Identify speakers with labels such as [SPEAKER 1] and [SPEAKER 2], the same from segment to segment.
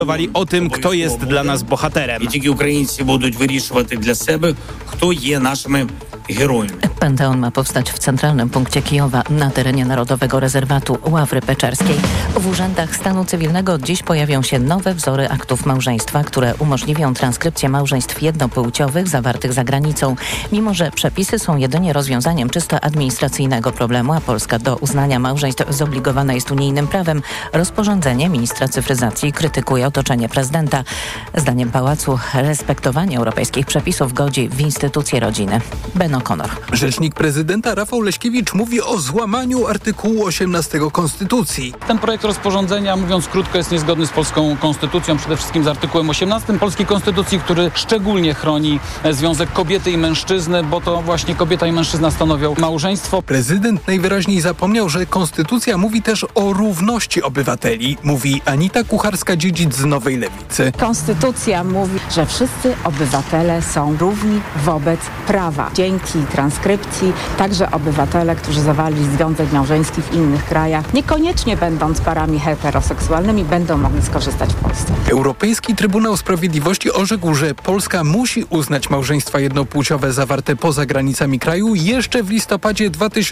[SPEAKER 1] o tym, kto jest dla nas bohaterem.
[SPEAKER 2] I тільки українці будуть вирішувати для себе, хто є нашими героями.
[SPEAKER 3] Panteon ma powstać w centralnym punkcie Kijowa na terenie Narodowego Rezerwatu Ławry Peczerskiej. W urzędach stanu cywilnego od dziś pojawią się nowe wzory aktów małżeństwa, które umożliwią transkrypcję małżeństw jednopłciowych zawartych za granicą. Mimo że przepisy są jedynie rozwiązaniem czysto administracyjnego problemu, a Polska do uznania małżeństw zobligowana jest unijnym prawem, rozporządzenie ministra cyfryzacji krytykuje otoczenie prezydenta. Zdaniem pałacu respektowanie europejskich przepisów godzi w instytucję rodziny. Ben O'Connor.
[SPEAKER 4] Rzecznik prezydenta Rafał Leśkiewicz mówi o złamaniu artykułu 18 Konstytucji.
[SPEAKER 5] Ten projekt rozporządzenia, mówiąc krótko, jest niezgodny z polską konstytucją, przede wszystkim z artykułem 18 polskiej konstytucji, który szczególnie chroni związek kobiety i mężczyzny, bo to właśnie kobieta i mężczyzna stanowią małżeństwo.
[SPEAKER 4] Prezydent najwyraźniej zapomniał, że konstytucja mówi też o równości obywateli, mówi Anita Kucharska-Dziedzic z Nowej Lewicy.
[SPEAKER 6] Konstytucja mówi, że wszyscy obywatele są równi wobec prawa. Dzięki transkrypcji także obywatele, którzy zawarli związek małżeński w innych krajach, niekoniecznie będąc parami heteroseksualnymi, będą mogli skorzystać w Polsce.
[SPEAKER 4] Europejski Trybunał Sprawiedliwości orzekł, że Polska musi uznać małżeństwa jednopłciowe zawarte poza granicami kraju jeszcze w listopadzie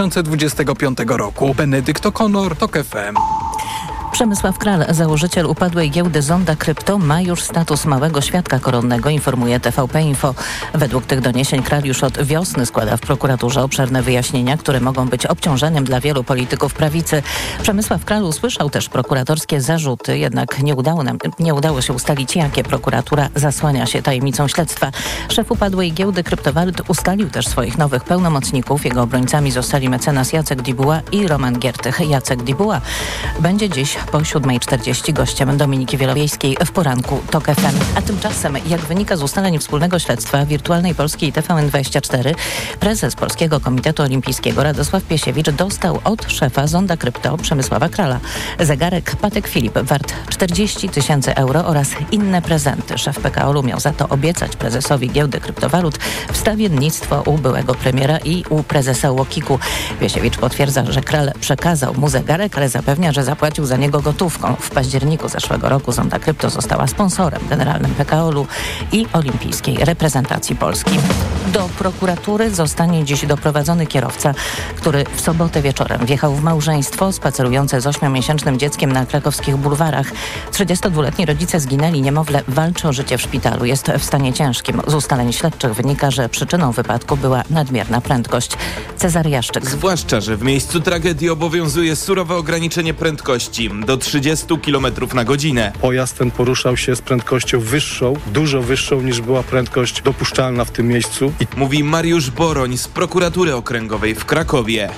[SPEAKER 4] 2025 roku. Benedykt O'Connor, TOK FM.
[SPEAKER 3] Przemysław Kral, założyciel upadłej giełdy Zonda Krypto, ma już status małego świadka koronnego, informuje TVP Info. Według tych doniesień Kral już od wiosny składa w prokuraturze obszerne wyjaśnienia, które mogą być obciążeniem dla wielu polityków prawicy. Przemysław Kral usłyszał też prokuratorskie zarzuty, jednak nie udało się ustalić, jakie. Prokuratura zasłania się tajemnicą śledztwa. Szef upadłej giełdy kryptowalut ustalił też swoich nowych pełnomocników. Jego obrońcami zostali mecenas Jacek Dibuła i Roman Giertych. Jacek Dibuła będzie dziś po 7:40 gościem Dominiki Wielowiejskiej w poranku TOK FM. A tymczasem, jak wynika z ustaleń wspólnego śledztwa Wirtualnej Polski i TVN24, prezes Polskiego Komitetu Olimpijskiego Radosław Piesiewicz dostał od szefa Zonda Krypto Przemysława Krala zegarek Patek Philippe wart 40 000 euro oraz inne prezenty. Szef PKO-u miał za to obiecać prezesowi giełdy kryptowalut wstawiennictwo u byłego premiera i u prezesa UOKiK-u. Piesiewicz potwierdza, że Kral przekazał mu zegarek, ale zapewnia, że zapłacił za niego gotówką. W październiku zeszłego roku Zonda Krypto została sponsorem generalnym PKO-u i olimpijskiej reprezentacji Polski. Do prokuratury zostanie dziś doprowadzony kierowca, który w sobotę wieczorem wjechał w małżeństwo spacerujące z 8-miesięcznym dzieckiem na krakowskich bulwarach. 32-letni rodzice zginęli, niemowlę walczy o życie w szpitalu. Jest w stanie ciężkim. Z ustaleń śledczych wynika, że przyczyną wypadku była nadmierna prędkość. Cezary Jaszczyk.
[SPEAKER 7] Zwłaszcza, że w miejscu tragedii obowiązuje surowe ograniczenie prędkości do 30 km na godzinę.
[SPEAKER 8] Pojazd ten poruszał się z prędkością wyższą, dużo wyższą niż była prędkość dopuszczalna w tym miejscu.
[SPEAKER 7] Mówi Mariusz Boroń z Prokuratury Okręgowej w Krakowie.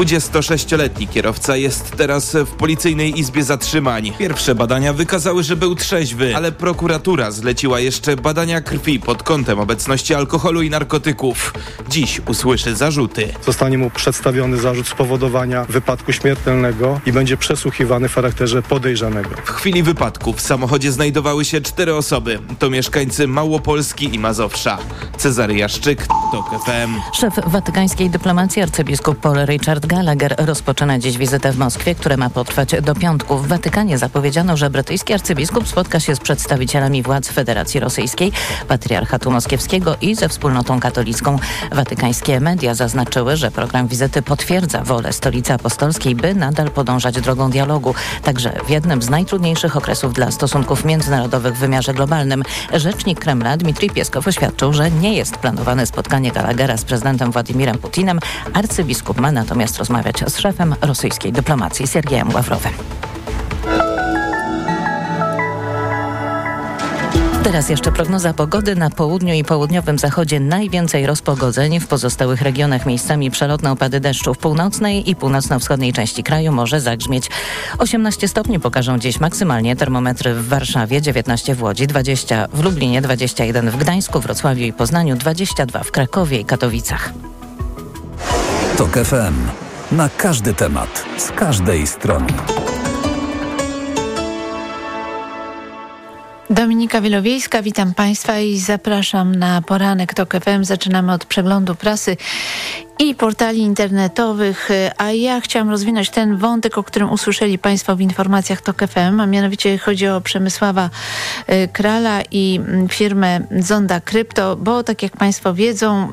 [SPEAKER 7] 26-letni kierowca jest teraz w Policyjnej Izbie Zatrzymań. Pierwsze badania wykazały, że był trzeźwy, ale prokuratura zleciła jeszcze badania krwi pod kątem obecności alkoholu i narkotyków. Dziś usłyszy zarzuty.
[SPEAKER 8] Zostanie mu przedstawiony zarzut spowodowania wypadku śmiertelnego i będzie przesłuchiwany w charakterze podejrzanego.
[SPEAKER 7] W chwili wypadku w samochodzie znajdowały się 4 osoby. To mieszkańcy Małopolski i Mazowsza. Cezary Jaszczyk, TOK FM.
[SPEAKER 3] Szef watykańskiej dyplomacji arcybiskup Paul Richard Gallagher rozpoczyna dziś wizytę w Moskwie, która ma potrwać do piątku. W Watykanie zapowiedziano, że brytyjski arcybiskup spotka się z przedstawicielami władz Federacji Rosyjskiej, Patriarchatu Moskiewskiego i ze wspólnotą katolicką. Watykańskie media zaznaczyły, że program wizyty potwierdza wolę Stolicy Apostolskiej, by nadal podążać drogą dialogu, także w jednym z najtrudniejszych okresów dla stosunków międzynarodowych w wymiarze globalnym. Rzecznik Kremla Dmitrij Pieskow oświadczył, że nie jest planowane spotkanie Gallaghera z prezydentem Władimirem Putinem. Arcybiskup ma natomiast rozmawiać z szefem rosyjskiej dyplomacji Sergejem Ławrowem. Teraz jeszcze prognoza pogody. Na południu i południowym zachodzie najwięcej rozpogodzeń. W pozostałych regionach miejscami przelotne opady deszczu. W północnej i północno-wschodniej części kraju może zagrzmieć. 18 stopni pokażą dziś maksymalnie termometry w Warszawie, 19 w Łodzi, 20 w Lublinie, 21 w Gdańsku, Wrocławiu i Poznaniu, 22 w Krakowie i Katowicach.
[SPEAKER 9] TOK FM. Na każdy temat, z każdej strony.
[SPEAKER 10] Dominika Wielowiejska, witam Państwa i zapraszam na poranek TOK FM. Zaczynamy od przeglądu prasy i portali internetowych, a ja chciałam rozwinąć ten wątek, o którym usłyszeli Państwo w informacjach TOK FM, a mianowicie chodzi o Przemysława Krala i firmę Zonda Krypto, bo tak jak Państwo wiedzą,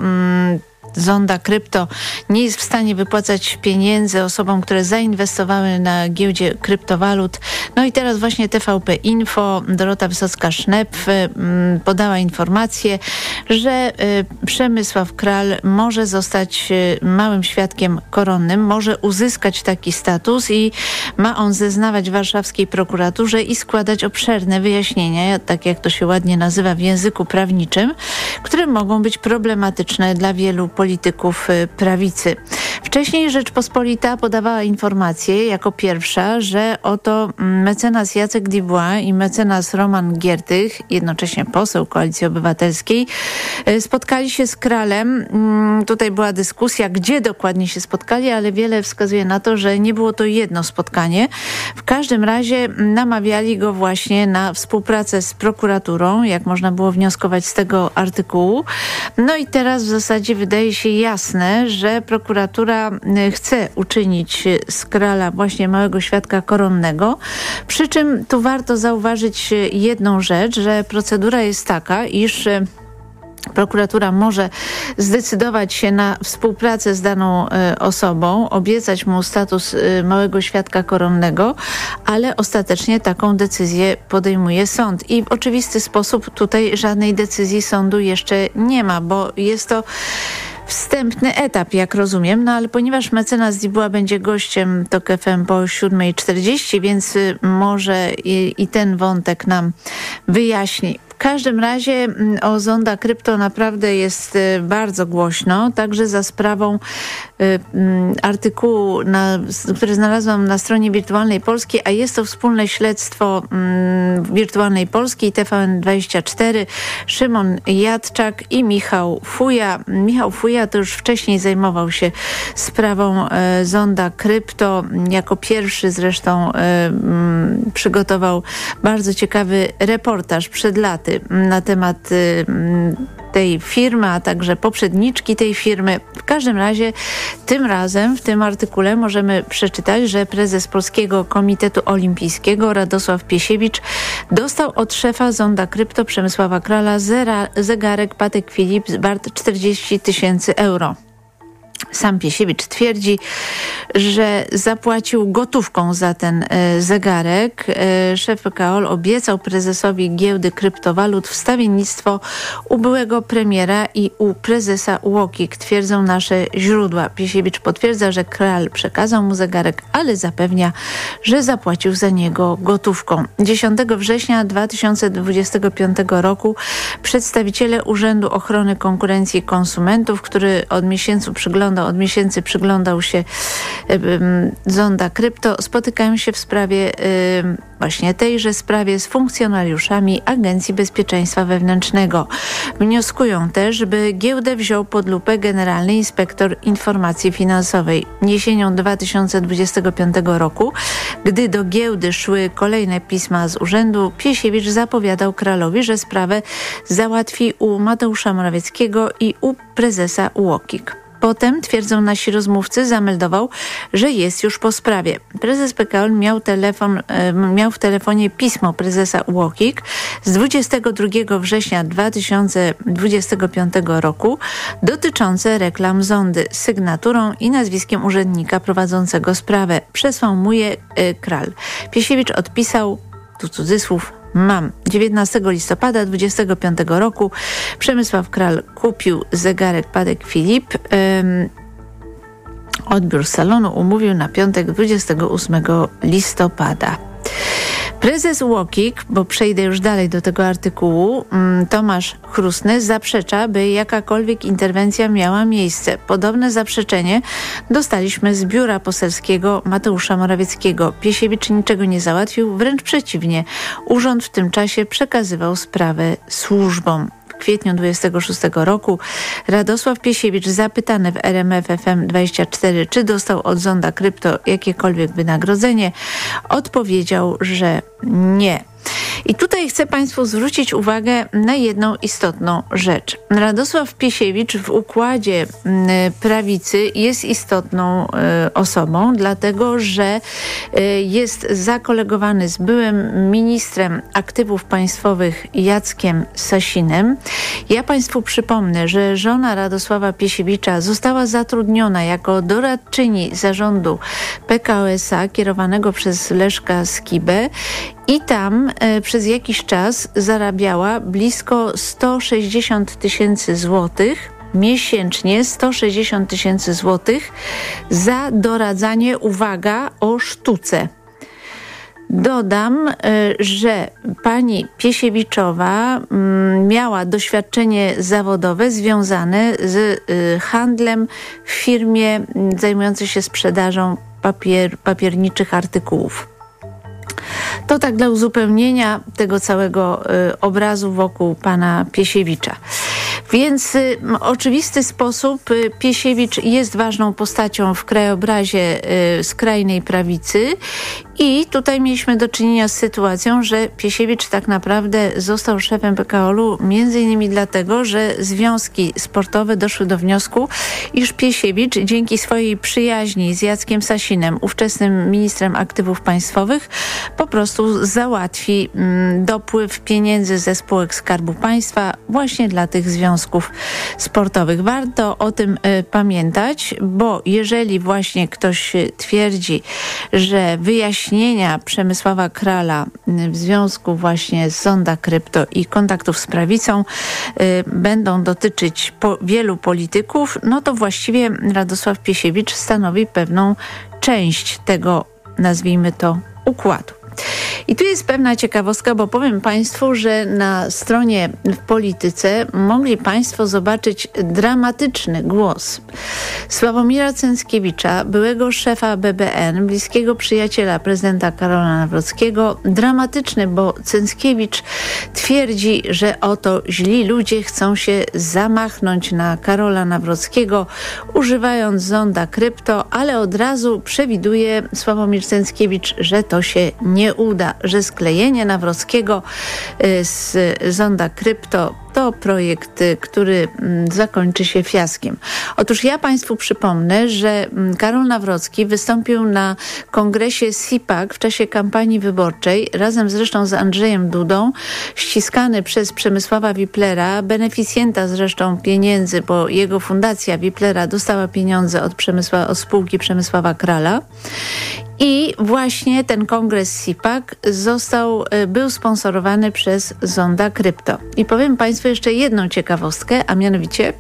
[SPEAKER 10] Zonda Krypto nie jest w stanie wypłacać pieniędzy osobom, które zainwestowały na giełdzie kryptowalut. No i teraz właśnie TVP Info, Dorota Wysocka-Sznepf podała informację, że Przemysław Kral może zostać małym świadkiem koronnym, może uzyskać taki status i ma on zeznawać w warszawskiej prokuraturze i składać obszerne wyjaśnienia, tak jak to się ładnie nazywa w języku prawniczym, które mogą być problematyczne dla wielu polityków prawicy. Wcześniej Rzeczpospolita podawała informację jako pierwsza, że oto mecenas Jacek Dubois i mecenas Roman Giertych, jednocześnie poseł Koalicji Obywatelskiej, spotkali się z Kralem. Tutaj była dyskusja, gdzie dokładnie się spotkali, ale wiele wskazuje na to, że nie było to jedno spotkanie. W każdym razie namawiali go właśnie na współpracę z prokuraturą, jak można było wnioskować z tego artykułu. No i teraz w zasadzie wydaje się jasne, że prokuratura chce uczynić z Krala właśnie małego świadka koronnego. Przy czym tu warto zauważyć jedną rzecz, że procedura jest taka, iż prokuratura może zdecydować się na współpracę z daną osobą, obiecać mu status małego świadka koronnego, ale ostatecznie taką decyzję podejmuje sąd. I w oczywisty sposób tutaj żadnej decyzji sądu jeszcze nie ma, bo jest to wstępny etap, jak rozumiem, no ale ponieważ mecenas Dubois będzie gościem TOK FM po 7:40, więc może i ten wątek nam wyjaśni. W każdym razie o Zonda Krypto naprawdę jest bardzo głośno, także za sprawą artykułu, który znalazłam na stronie Wirtualnej Polski, a jest to wspólne śledztwo Wirtualnej Polski i TVN24, Szymon Jadczak i Michał Fuja. Michał Fuja to już wcześniej zajmował się sprawą Zonda Krypto. Jako pierwszy zresztą przygotował bardzo ciekawy reportaż przed laty na temat tej firmy, a także poprzedniczki tej firmy. W każdym razie tym razem w tym artykule możemy przeczytać, że prezes Polskiego Komitetu Olimpijskiego Radosław Piesiewicz dostał od szefa Zonda Krypto Przemysława Krala zegarek Patek Philippe wart 40 000 euro. Sam Piesiewicz twierdzi, że zapłacił gotówką za ten zegarek. Szef PKOL obiecał prezesowi giełdy kryptowalut wstawiennictwo u byłego premiera i u prezesa UOKiK, twierdzą nasze źródła. Piesiewicz potwierdza, że Kral przekazał mu zegarek, ale zapewnia, że zapłacił za niego gotówką. 10 września 2025 roku przedstawiciele Urzędu Ochrony Konkurencji i Konsumentów, który od miesięcy przyglądał się Zonda Krypto, spotykają się w sprawie właśnie tejże sprawie z funkcjonariuszami Agencji Bezpieczeństwa Wewnętrznego. Wnioskują też, by giełdę wziął pod lupę Generalny Inspektor Informacji Finansowej. Jesienią 2025 roku, gdy do giełdy szły kolejne pisma z urzędu, Piesiewicz zapowiadał Kralowi, że sprawę załatwi u Mateusza Morawieckiego i u prezesa UOKiK. Potem, twierdzą nasi rozmówcy, zameldował, że jest już po sprawie. Prezes PKOL miał w telefonie pismo prezesa UOKiK z 22 września 2025 roku dotyczące reklam Zondy z sygnaturą i nazwiskiem urzędnika prowadzącego sprawę. Przesłał mu je Kral. Piesiewicz odpisał, tu cudzysłów, mam. 19 listopada 25 roku Przemysław Kral kupił zegarek Patek Philippe. Odbiór z salonu umówił na piątek 28 listopada. Prezes UOKiK, bo przejdę już dalej do tego artykułu, Tomasz Chrustny zaprzecza, by jakakolwiek interwencja miała miejsce. Podobne zaprzeczenie dostaliśmy z biura poselskiego Mateusza Morawieckiego. Piesiewicz niczego nie załatwił, wręcz przeciwnie. Urząd w tym czasie przekazywał sprawę służbom. W kwietniu 26 roku Radosław Piesiewicz, zapytany w RMF FM24, czy dostał od Zonda Krypto jakiekolwiek wynagrodzenie, odpowiedział, że nie. I tutaj chcę Państwu zwrócić uwagę na jedną istotną rzecz. Radosław Piesiewicz w układzie prawicy jest istotną osobą, dlatego że jest zakolegowany z byłym ministrem aktywów państwowych Jackiem Sasinem. Ja Państwu przypomnę, że żona Radosława Piesiewicza została zatrudniona jako doradczyni zarządu PKO SA kierowanego przez Leszka Skibę i tam przez jakiś czas zarabiała blisko 160 000 złotych miesięcznie, 160 000 złotych za doradzanie, uwaga, o sztuce. Dodam, że pani Piesiewiczowa miała doświadczenie zawodowe związane z handlem w firmie zajmującej się sprzedażą papierniczych artykułów. To tak dla uzupełnienia tego całego obrazu wokół pana Piesiewicza. Więc w oczywisty sposób Piesiewicz jest ważną postacią w krajobrazie skrajnej prawicy i tutaj mieliśmy do czynienia z sytuacją, że Piesiewicz tak naprawdę został szefem PKO-u między innymi dlatego, że związki sportowe doszły do wniosku, iż Piesiewicz dzięki swojej przyjaźni z Jackiem Sasinem, ówczesnym ministrem aktywów państwowych, po prostu załatwi dopływ pieniędzy ze spółek Skarbu Państwa właśnie dla tych związków sportowych. Warto o tym pamiętać, bo jeżeli właśnie ktoś twierdzi, że wyjaśnienia Przemysława Krala w związku właśnie z Zonda Krypto i kontaktów z prawicą będą dotyczyć wielu polityków, no to właściwie Radosław Piesiewicz stanowi pewną część tego, nazwijmy to, układu. I tu jest pewna ciekawostka, bo powiem Państwu, że na stronie w Polityce mogli Państwo zobaczyć dramatyczny głos Sławomira Cęckiewicza, byłego szefa BBN, bliskiego przyjaciela prezydenta Karola Nawrockiego. Dramatyczny, bo Cęckiewicz twierdzi, że oto źli ludzie chcą się zamachnąć na Karola Nawrockiego, używając Zonda Krypto, ale od razu przewiduje Sławomir Cęckiewicz, że to się nie uda, że sklejenie Nawrockiego z Zonda Krypto to projekt, który zakończy się fiaskiem. Otóż ja Państwu przypomnę, że Karol Nawrocki wystąpił na kongresie CPAC w czasie kampanii wyborczej, razem zresztą z Andrzejem Dudą, ściskany przez Przemysława Wiplera, beneficjenta zresztą pieniędzy, bo jego fundacja Wiplera dostała pieniądze od spółki Przemysława Krala. I właśnie ten kongres CPAC był sponsorowany przez Zonda Krypto. I powiem Państwu jeszcze jedną ciekawostkę, a mianowicie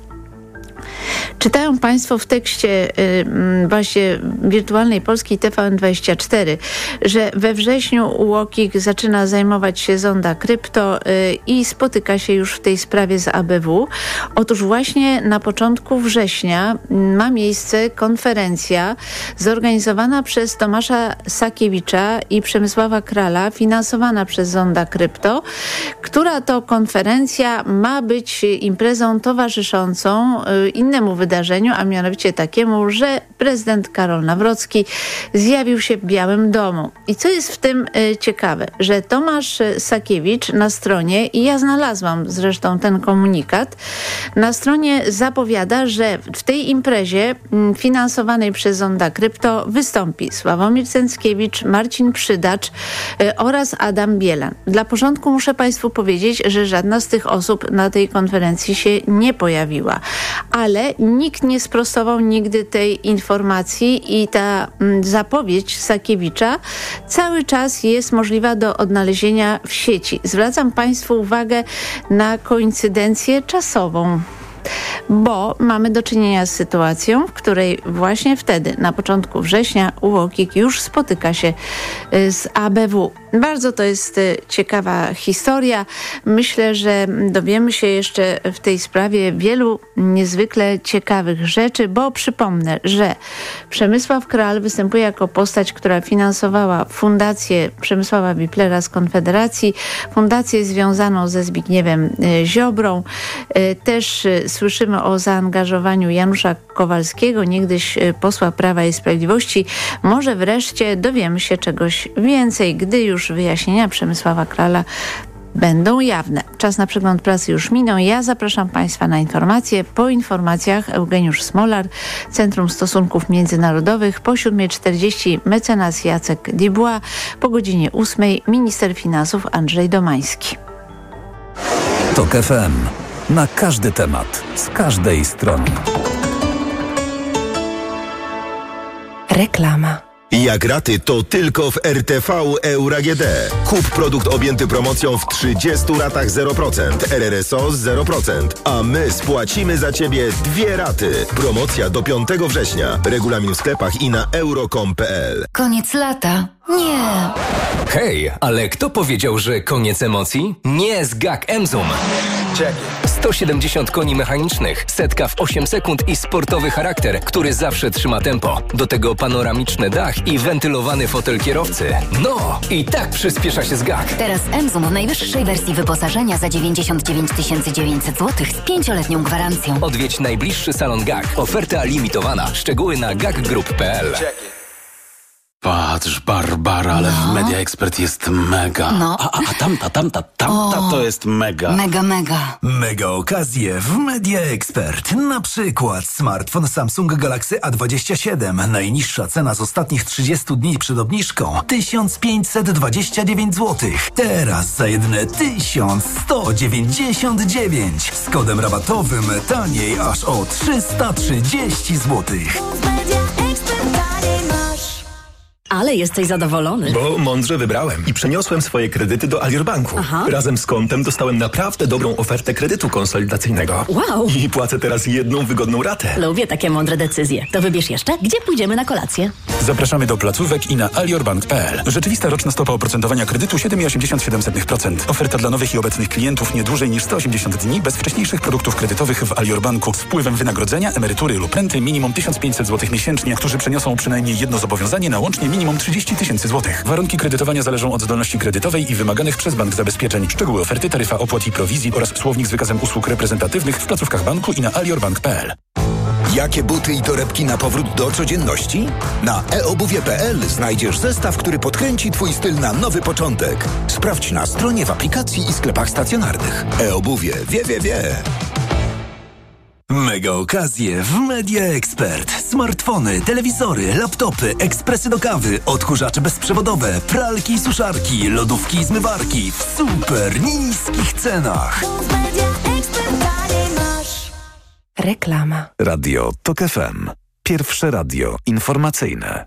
[SPEAKER 10] czytają Państwo w tekście właśnie Wirtualnej Polski TVN24, że we wrześniu UOKiK zaczyna zajmować się Zonda Krypto i spotyka się już w tej sprawie z ABW. Otóż właśnie na początku września ma miejsce konferencja zorganizowana przez Tomasza Sakiewicza i Przemysława Krala, finansowana przez Zonda Krypto, która to konferencja ma być imprezą towarzyszącą innemu wydarzeniu, a mianowicie takiemu, że prezydent Karol Nawrocki zjawił się w Białym Domu. I co jest w tym ciekawe, że Tomasz Sakiewicz na stronie, i ja znalazłam zresztą ten komunikat, na stronie zapowiada, że w tej imprezie finansowanej przez Zonda Krypto wystąpi Sławomir Cęckiewicz, Marcin Przydacz oraz Adam Bielan. Dla porządku muszę Państwu powiedzieć, że żadna z tych osób na tej konferencji się nie pojawiła. Ale nikt nie sprostował nigdy tej informacji i ta zapowiedź Sakiewicza cały czas jest możliwa do odnalezienia w sieci. Zwracam Państwu uwagę na koincydencję czasową, bo mamy do czynienia z sytuacją, w której właśnie wtedy, na początku września, UOKiK już spotyka się z ABW. Bardzo to jest ciekawa historia. Myślę, że dowiemy się jeszcze w tej sprawie wielu niezwykle ciekawych rzeczy, bo przypomnę, że Przemysław Kral występuje jako postać, która finansowała fundację Przemysława Wiplera z Konfederacji, fundację związaną ze Zbigniewem Ziobrą. Też słyszymy o zaangażowaniu Janusza Kowalskiego, niegdyś posła Prawa i Sprawiedliwości. Może wreszcie dowiemy się czegoś więcej, gdy już już wyjaśnienia Przemysława Krala będą jawne. Czas na przegląd prasy już minął. Ja zapraszam Państwa na informacje. Po informacjach Eugeniusz Smolar, Centrum Stosunków Międzynarodowych. Po 7:40 mecenas Jacek Dubois. Po godzinie 8:00 minister finansów Andrzej Domański.
[SPEAKER 9] TOK FM. Na każdy temat, z każdej strony.
[SPEAKER 11] Reklama.
[SPEAKER 12] Jak raty, to tylko w RTV Euro AGD. Kup produkt objęty promocją w 30 ratach 0%, RRSO z 0%, a my spłacimy za Ciebie 2 raty. Promocja do 5 września. Regulamin w sklepach i na euro.com.pl.
[SPEAKER 11] Koniec lata. Nie.
[SPEAKER 13] Hej, ale kto powiedział, że koniec emocji? Nie z GAC Emzum. 170 koni mechanicznych, setka w 8 sekund i sportowy charakter, który zawsze trzyma tempo. Do tego panoramiczny dach i wentylowany fotel kierowcy. No, i tak przyspiesza się z GAC.
[SPEAKER 11] Teraz Emzum w najwyższej wersji wyposażenia za 99 900 zł z 5-letnią gwarancją.
[SPEAKER 13] Odwiedź najbliższy salon GAC. Oferta limitowana. Szczegóły na gacgroup.pl.
[SPEAKER 14] Patrz, Barbara, ale w Media Expert jest mega.
[SPEAKER 11] No.
[SPEAKER 14] A tamta to jest mega.
[SPEAKER 11] Mega.
[SPEAKER 15] Mega okazje w Media Expert. Na przykład smartfon Samsung Galaxy A27. Najniższa cena z ostatnich 30 dni przed obniżką 1529 zł. Teraz za jedyne 1199. Z kodem rabatowym taniej aż o 330 zł.
[SPEAKER 16] Ale jesteś zadowolony.
[SPEAKER 17] Bo mądrze wybrałem i przeniosłem swoje kredyty do Alior Banku. Razem z kontem dostałem naprawdę dobrą ofertę kredytu konsolidacyjnego.
[SPEAKER 16] Wow!
[SPEAKER 17] I płacę teraz jedną wygodną ratę.
[SPEAKER 16] Lubię takie mądre decyzje. To wybierz jeszcze, gdzie pójdziemy na kolację.
[SPEAKER 18] Zapraszamy do placówek i na aliorbank.pl. Rzeczywista roczna stopa oprocentowania kredytu 7,87%. Oferta dla nowych i obecnych klientów nie dłużej niż 180 dni bez wcześniejszych produktów kredytowych w Alior Banku z wpływem wynagrodzenia, emerytury lub renty minimum 1500 zł miesięcznie, którzy przeniosą przynajmniej jedno zobowiązanie na łącznie minimum 30 000 złotych. Warunki kredytowania zależą od zdolności kredytowej i wymaganych przez bank zabezpieczeń. Szczegóły oferty, taryfa opłat i prowizji oraz słownik z wykazem usług reprezentatywnych w placówkach banku i na aliorbank.pl.
[SPEAKER 19] Jakie buty i torebki na powrót do codzienności? Na eobuwie.pl znajdziesz zestaw, który podkręci Twój styl na nowy początek. Sprawdź na stronie, w aplikacji i sklepach stacjonarnych. eobuwie. Wie.
[SPEAKER 15] Mega okazje w Media Expert. Smartfony, telewizory, laptopy, ekspresy do kawy, odkurzacze bezprzewodowe, pralki i suszarki, lodówki i zmywarki w super niskich cenach.
[SPEAKER 11] Reklama.
[SPEAKER 9] Radio TOK FM. Pierwsze radio informacyjne.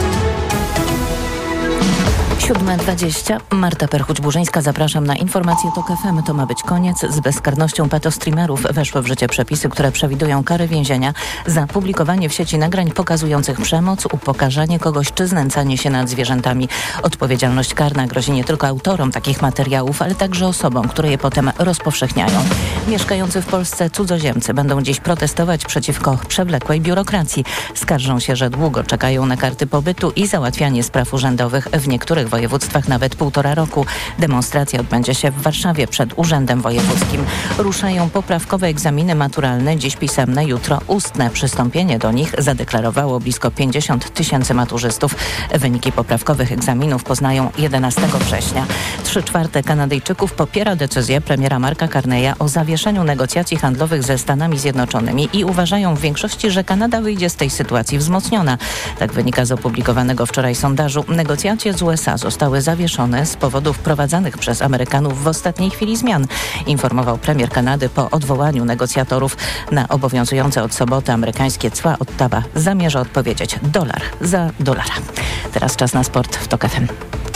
[SPEAKER 3] 7:20. Marta Perchuć-Burzyńska, zapraszam na informację TOK FM. To ma być koniec z bezkarnością petostreamerów. Weszły w życie przepisy, które przewidują kary więzienia za publikowanie w sieci nagrań pokazujących przemoc, upokarzanie kogoś czy znęcanie się nad zwierzętami. Odpowiedzialność karna grozi nie tylko autorom takich materiałów, ale także osobom, które je potem rozpowszechniają. Mieszkający w Polsce cudzoziemcy będą dziś protestować przeciwko przewlekłej biurokracji. Skarżą się, że długo czekają na karty pobytu i załatwianie spraw urzędowych w niektórych województwach nawet 1,5 roku. Demonstracja odbędzie się w Warszawie przed Urzędem Wojewódzkim. Ruszają poprawkowe egzaminy maturalne, dziś pisemne, jutro ustne. Przystąpienie do nich zadeklarowało blisko 50 000 maturzystów. Wyniki poprawkowych egzaminów poznają 11 września. 3/4 Kanadyjczyków popiera decyzję premiera Marka Carneya o zawieszeniu negocjacji handlowych ze Stanami Zjednoczonymi i uważają w większości, że Kanada wyjdzie z tej sytuacji wzmocniona. Tak wynika z opublikowanego wczoraj sondażu. Negocjacje z USA zostały zawieszone z powodów wprowadzanych przez Amerykanów w ostatniej chwili zmian, informował premier Kanady po odwołaniu negocjatorów. Na obowiązujące od soboty amerykańskie cła Ottawa zamierza odpowiedzieć dolar za dolara. Teraz czas na sport w TOK FM.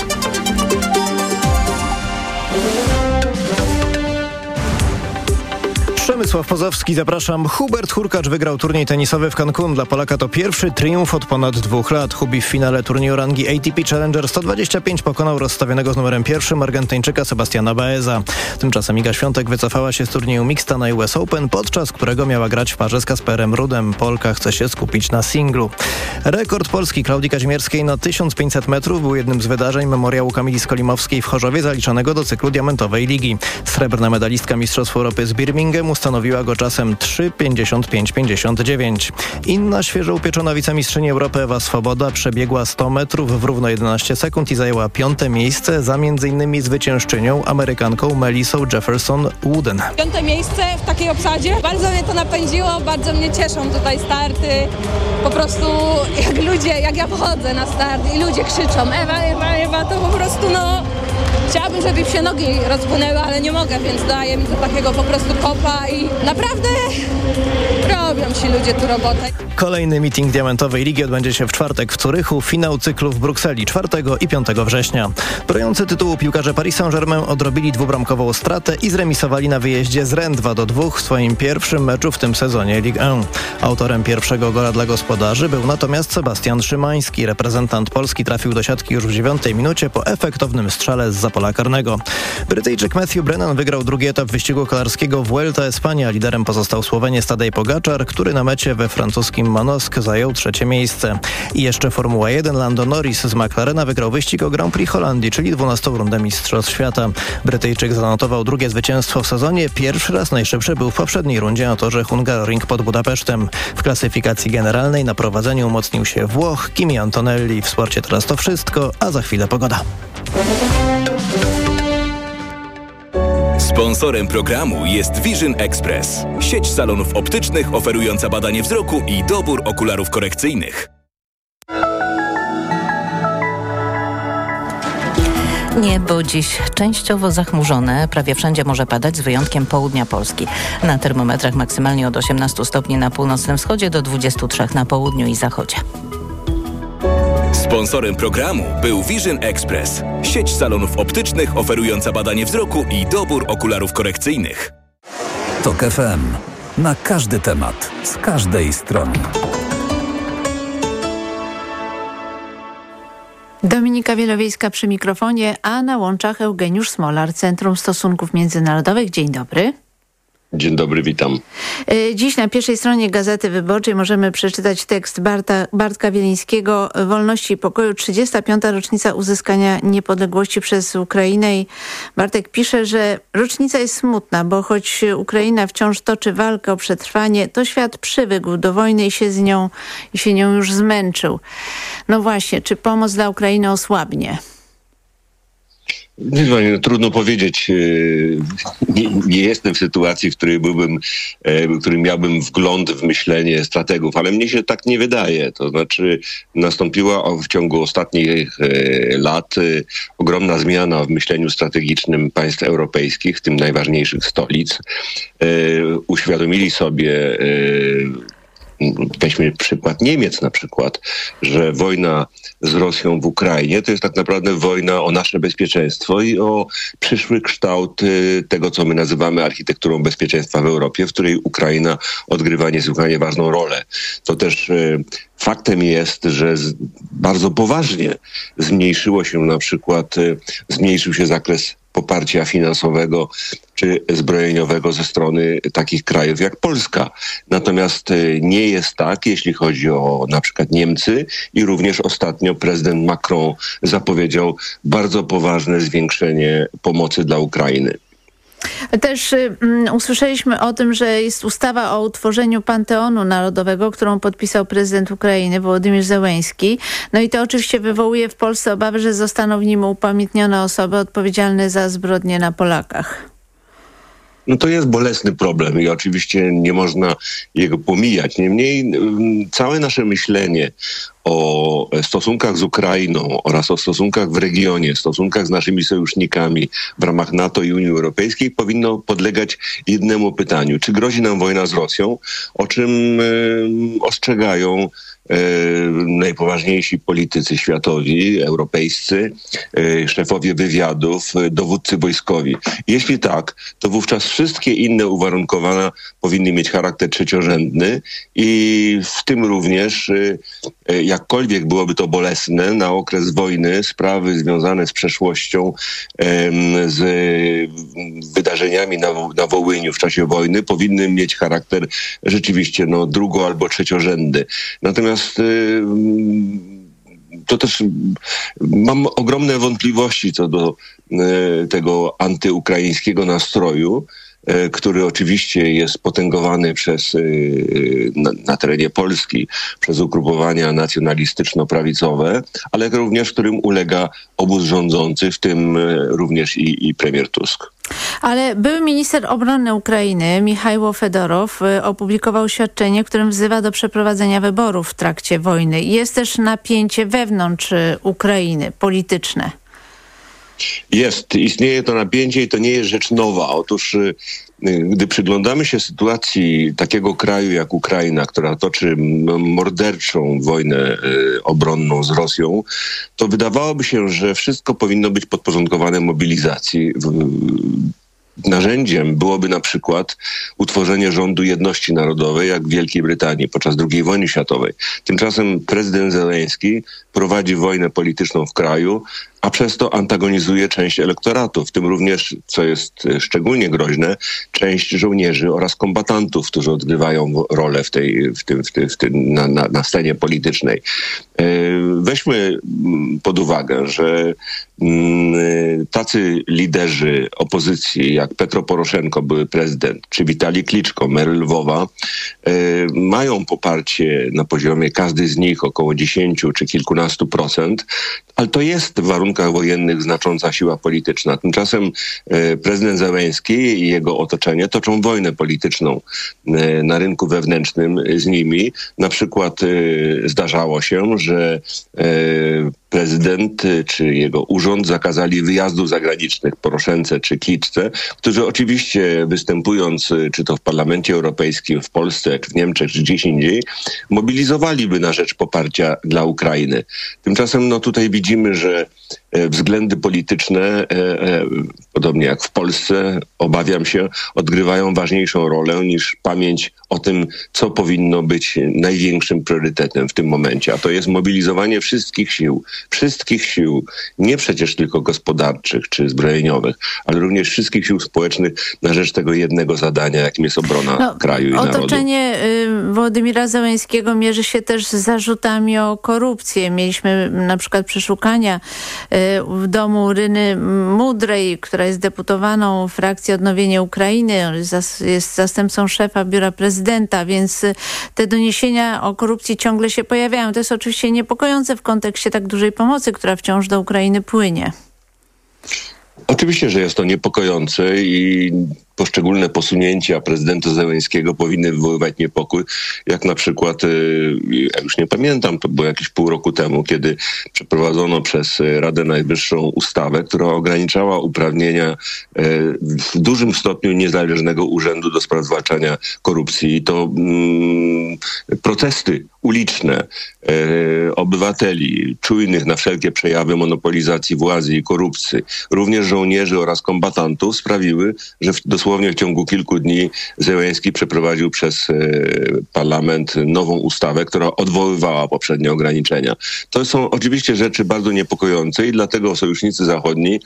[SPEAKER 20] Przemysław Pozowski, zapraszam. Hubert Hurkacz wygrał turniej tenisowy w Cancun. Dla Polaka to pierwszy triumf od ponad 2 lat. Hubi w finale turnieju rangi ATP Challenger 125 pokonał rozstawionego z numerem 1 Argentyńczyka Sebastiana Baeza. Tymczasem Iga Świątek wycofała się z turnieju mixta na US Open, podczas którego miała grać w parze z Kasperem Rudem. Polka chce się skupić na singlu. Rekord Polski Klaudii Kazimierskiej na 1500 metrów był jednym z wydarzeń memoriału Kamili Skolimowskiej w Chorzowie, zaliczonego do cyklu Diamentowej Ligi. Srebrna medalistka Mistrzostw Europy z Birminghamu ustanowiła go czasem 3:55:59. Inna świeżo upieczona wicemistrzyni Europy Ewa Swoboda przebiegła 100 metrów w równo 11 sekund i zajęła 5. miejsce za m.in. zwyciężczynią Amerykanką Melissą Jefferson-Wooden.
[SPEAKER 21] 5. miejsce w takiej obsadzie. Bardzo mnie to napędziło, bardzo mnie cieszą tutaj starty. Po prostu jak ludzie, jak ja wchodzę na start i ludzie krzyczą Ewa, Ewa, Ewa, to po prostu chciałabym, żeby mi się nogi rozpłynęły, ale nie mogę, więc daje mi to takiego po prostu kopa i naprawdę robią ci ludzie tu robotę.
[SPEAKER 20] Kolejny meeting Diamentowej Ligi odbędzie się w czwartek w Zurychu, finał cyklu w Brukseli 4 i 5 września. Broniący tytułu piłkarze Paris Saint-Germain odrobili 2-bramkową stratę i zremisowali na wyjeździe z Rennes 2-2 w swoim pierwszym meczu w tym sezonie Ligue 1. Autorem pierwszego gola dla gospodarzy był natomiast Sebastian Szymański. Reprezentant Polski trafił do siatki już w 9 minucie po efektownym strzale zza pola karnego. Brytyjczyk Matthew Brennan wygrał drugi etap wyścigu kolarskiego w Vuelta Espania. Liderem pozostał Słoweniec Tadej Pogaczar, który na mecie we francuskim Manosque zajął 3. miejsce. I jeszcze Formuła 1. Lando Norris z McLarena wygrał wyścig o Grand Prix Holandii, czyli 12. rundę Mistrzostw Świata. Brytyjczyk zanotował drugie zwycięstwo w sezonie. Pierwszy raz najszybszy był w poprzedniej rundzie na torze Hungaroring pod Budapesztem. W klasyfikacji generalnej na prowadzeniu umocnił się Włoch Kimi Antonelli. W sporcie teraz to wszystko, a za chwilę pogoda.
[SPEAKER 22] Sponsorem programu jest Vision Express, sieć salonów optycznych oferująca badanie wzroku i dobór okularów korekcyjnych.
[SPEAKER 3] Niebo dziś częściowo zachmurzone, prawie wszędzie może padać z wyjątkiem południa Polski. Na termometrach maksymalnie od 18 stopni na północnym wschodzie do 23 na południu i zachodzie.
[SPEAKER 22] Sponsorem programu był Vision Express, sieć salonów optycznych oferująca badanie wzroku i dobór okularów korekcyjnych.
[SPEAKER 9] TOK FM. Na każdy temat, z każdej strony.
[SPEAKER 10] Dominika Wielowiejska przy mikrofonie, a na łączach Eugeniusz Smolar, Centrum Stosunków Międzynarodowych. Dzień dobry.
[SPEAKER 23] Dzień dobry, witam.
[SPEAKER 10] Dziś na pierwszej stronie Gazety Wyborczej możemy przeczytać tekst Bartka Wielińskiego Wolności i Pokoju, 35. rocznica uzyskania niepodległości przez Ukrainę. I Bartek pisze, że rocznica jest smutna, bo choć Ukraina wciąż toczy walkę o przetrwanie, to świat przywykł do wojny i się nią już zmęczył. No właśnie, czy pomoc dla Ukrainy osłabnie?
[SPEAKER 23] Trudno powiedzieć. Nie jestem w sytuacji, w której miałbym wgląd w myślenie strategów, ale mnie się tak nie wydaje. To znaczy nastąpiła w ciągu ostatnich lat ogromna zmiana w myśleniu strategicznym państw europejskich, w tym najważniejszych stolic. Uświadomili sobie, weźmy przykład Niemiec na przykład, że wojna z Rosją w Ukrainie to jest tak naprawdę wojna o nasze bezpieczeństwo i o przyszły kształt tego, co my nazywamy architekturą bezpieczeństwa w Europie, w której Ukraina odgrywa niesłychanie ważną rolę. To też faktem jest, że bardzo poważnie zmniejszył się zakres poparcia finansowego czy zbrojeniowego ze strony takich krajów jak Polska. Natomiast nie jest tak, jeśli chodzi o na przykład Niemcy i również ostatnio prezydent Macron zapowiedział bardzo poważne zwiększenie pomocy dla Ukrainy.
[SPEAKER 10] Też usłyszeliśmy o tym, że jest ustawa o utworzeniu Panteonu Narodowego, którą podpisał prezydent Ukrainy Wołodymyr Zełenski. No i to oczywiście wywołuje w Polsce obawy, że zostaną w nim upamiętnione osoby odpowiedzialne za zbrodnie na Polakach.
[SPEAKER 23] No to jest bolesny problem i oczywiście nie można jego pomijać. Niemniej całe nasze myślenie o stosunkach z Ukrainą oraz o stosunkach w regionie, stosunkach z naszymi sojusznikami w ramach NATO i Unii Europejskiej powinno podlegać jednemu pytaniu. Czy grozi nam wojna z Rosją? O czym ostrzegają najpoważniejsi politycy światowi, europejscy, szefowie wywiadów, dowódcy wojskowi. Jeśli tak, to wówczas wszystkie inne uwarunkowania powinny mieć charakter trzeciorzędny i w tym również, jakkolwiek byłoby to bolesne, na okres wojny sprawy związane z przeszłością, z wydarzeniami na Wołyniu w czasie wojny powinny mieć charakter rzeczywiście drugo- albo trzeciorzędny. Natomiast to też mam ogromne wątpliwości co do tego antyukraińskiego nastroju. który oczywiście jest potęgowany na terenie Polski przez ugrupowania nacjonalistyczno-prawicowe, ale również którym ulega obóz rządzący, w tym również i premier Tusk.
[SPEAKER 10] Ale były minister obrony Ukrainy, Michajło Fedorow, opublikował oświadczenie, w którym wzywa do przeprowadzenia wyborów w trakcie wojny. Jest też napięcie wewnątrz Ukrainy, polityczne.
[SPEAKER 23] Istnieje to napięcie i to nie jest rzecz nowa. Otóż gdy przyglądamy się sytuacji takiego kraju jak Ukraina, która toczy morderczą wojnę obronną z Rosją, to wydawałoby się, że wszystko powinno być podporządkowane mobilizacji. Narzędziem byłoby na przykład utworzenie rządu jedności narodowej, jak w Wielkiej Brytanii podczas II wojny światowej. Tymczasem prezydent Zełenski prowadzi wojnę polityczną w kraju, a przez to antagonizuje część elektoratu, w tym również, co jest szczególnie groźne, część żołnierzy oraz kombatantów, którzy odgrywają rolę na scenie politycznej. Weźmy pod uwagę, że tacy liderzy opozycji jak Petro Poroszenko, były prezydent, czy Witalij Kliczko, mer Lwowa, mają poparcie na poziomie każdy z nich około 10 czy kilkunastu procent, ale to jest w warunkach wojennych znacząca siła polityczna. Tymczasem prezydent Zełenski i jego otoczenie toczą wojnę polityczną na rynku wewnętrznym z nimi. Na przykład zdarzało się, że prezydent czy jego urząd zakazali wyjazdów zagranicznych Poroszence czy Kliczce, którzy oczywiście występując czy to w Parlamencie Europejskim, w Polsce, czy w Niemczech, czy gdzieś indziej, mobilizowaliby na rzecz poparcia dla Ukrainy. Tymczasem tutaj widzimy, że względy polityczne, podobnie jak w Polsce, obawiam się, odgrywają ważniejszą rolę niż pamięć o tym, co powinno być największym priorytetem w tym momencie. A to jest mobilizowanie wszystkich sił, nie przecież tylko gospodarczych czy zbrojeniowych, ale również wszystkich sił społecznych na rzecz tego jednego zadania, jakim jest obrona kraju i narodu.
[SPEAKER 10] Otoczenie Wołodymira Zełenskiego mierzy się też z zarzutami o korupcję. Mieliśmy na przykład przeszukania w domu Ryny Mudrej, która jest deputowaną frakcji Odnowienie Ukrainy, jest zastępcą szefa biura prezydenta, więc te doniesienia o korupcji ciągle się pojawiają. To jest oczywiście niepokojące w kontekście tak dużej pomocy, która wciąż do Ukrainy płynie.
[SPEAKER 23] Oczywiście, że jest to niepokojące i poszczególne posunięcia prezydenta Zełenskiego powinny wywoływać niepokój, jak na przykład, ja już nie pamiętam, to było jakieś pół roku temu, kiedy przeprowadzono przez Radę Najwyższą ustawę, która ograniczała uprawnienia w dużym stopniu niezależnego Urzędu do Spraw Zwalczania Korupcji. I to protesty uliczne obywateli czujnych na wszelkie przejawy monopolizacji władzy i korupcji, również żołnierzy oraz kombatantów sprawiły, że dosłownie w ciągu kilku dni Zełenski przeprowadził przez parlament nową ustawę, która odwoływała poprzednie ograniczenia. To są oczywiście rzeczy bardzo niepokojące i dlatego sojusznicy zachodni,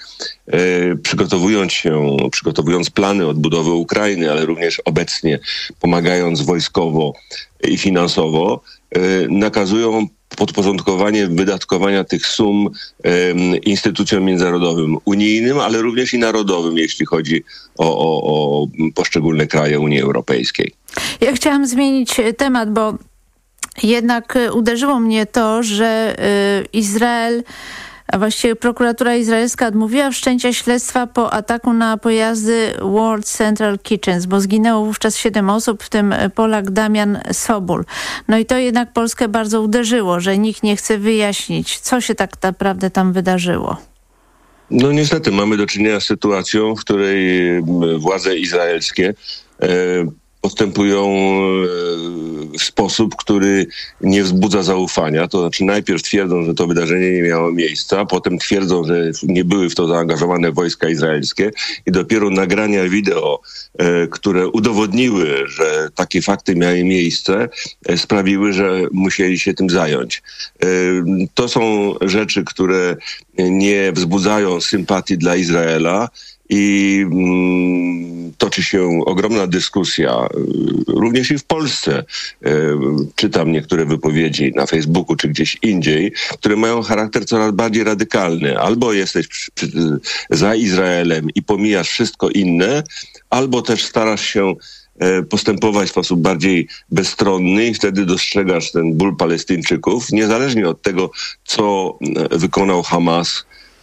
[SPEAKER 23] przygotowując plany odbudowy Ukrainy, ale również obecnie pomagając wojskowo i finansowo, nakazują podporządkowanie wydatkowania tych sum instytucjom międzynarodowym, unijnym, ale również i narodowym, jeśli chodzi o poszczególne kraje Unii Europejskiej.
[SPEAKER 10] Ja chciałam zmienić temat, bo jednak uderzyło mnie to, że Izrael, a właściwie prokuratura izraelska odmówiła wszczęcia śledztwa po ataku na pojazdy World Central Kitchens, bo zginęło wówczas 7 osób, w tym Polak Damian Sobul. No i to jednak Polskę bardzo uderzyło, że nikt nie chce wyjaśnić, co się tak naprawdę tam wydarzyło.
[SPEAKER 23] No niestety mamy do czynienia z sytuacją, w której władze izraelskie postępują w sposób, który nie wzbudza zaufania. To znaczy najpierw twierdzą, że to wydarzenie nie miało miejsca, potem twierdzą, że nie były w to zaangażowane wojska izraelskie i dopiero nagrania wideo, które udowodniły, że takie fakty miały miejsce, sprawiły, że musieli się tym zająć. To są rzeczy, które nie wzbudzają sympatii dla Izraela, i toczy się ogromna dyskusja, również i w Polsce. Czytam niektóre wypowiedzi na Facebooku czy gdzieś indziej, które mają charakter coraz bardziej radykalny. Albo jesteś za Izraelem i pomijasz wszystko inne, albo też starasz się postępować w sposób bardziej bezstronny i wtedy dostrzegasz ten ból Palestyńczyków, niezależnie od tego, co wykonał Hamas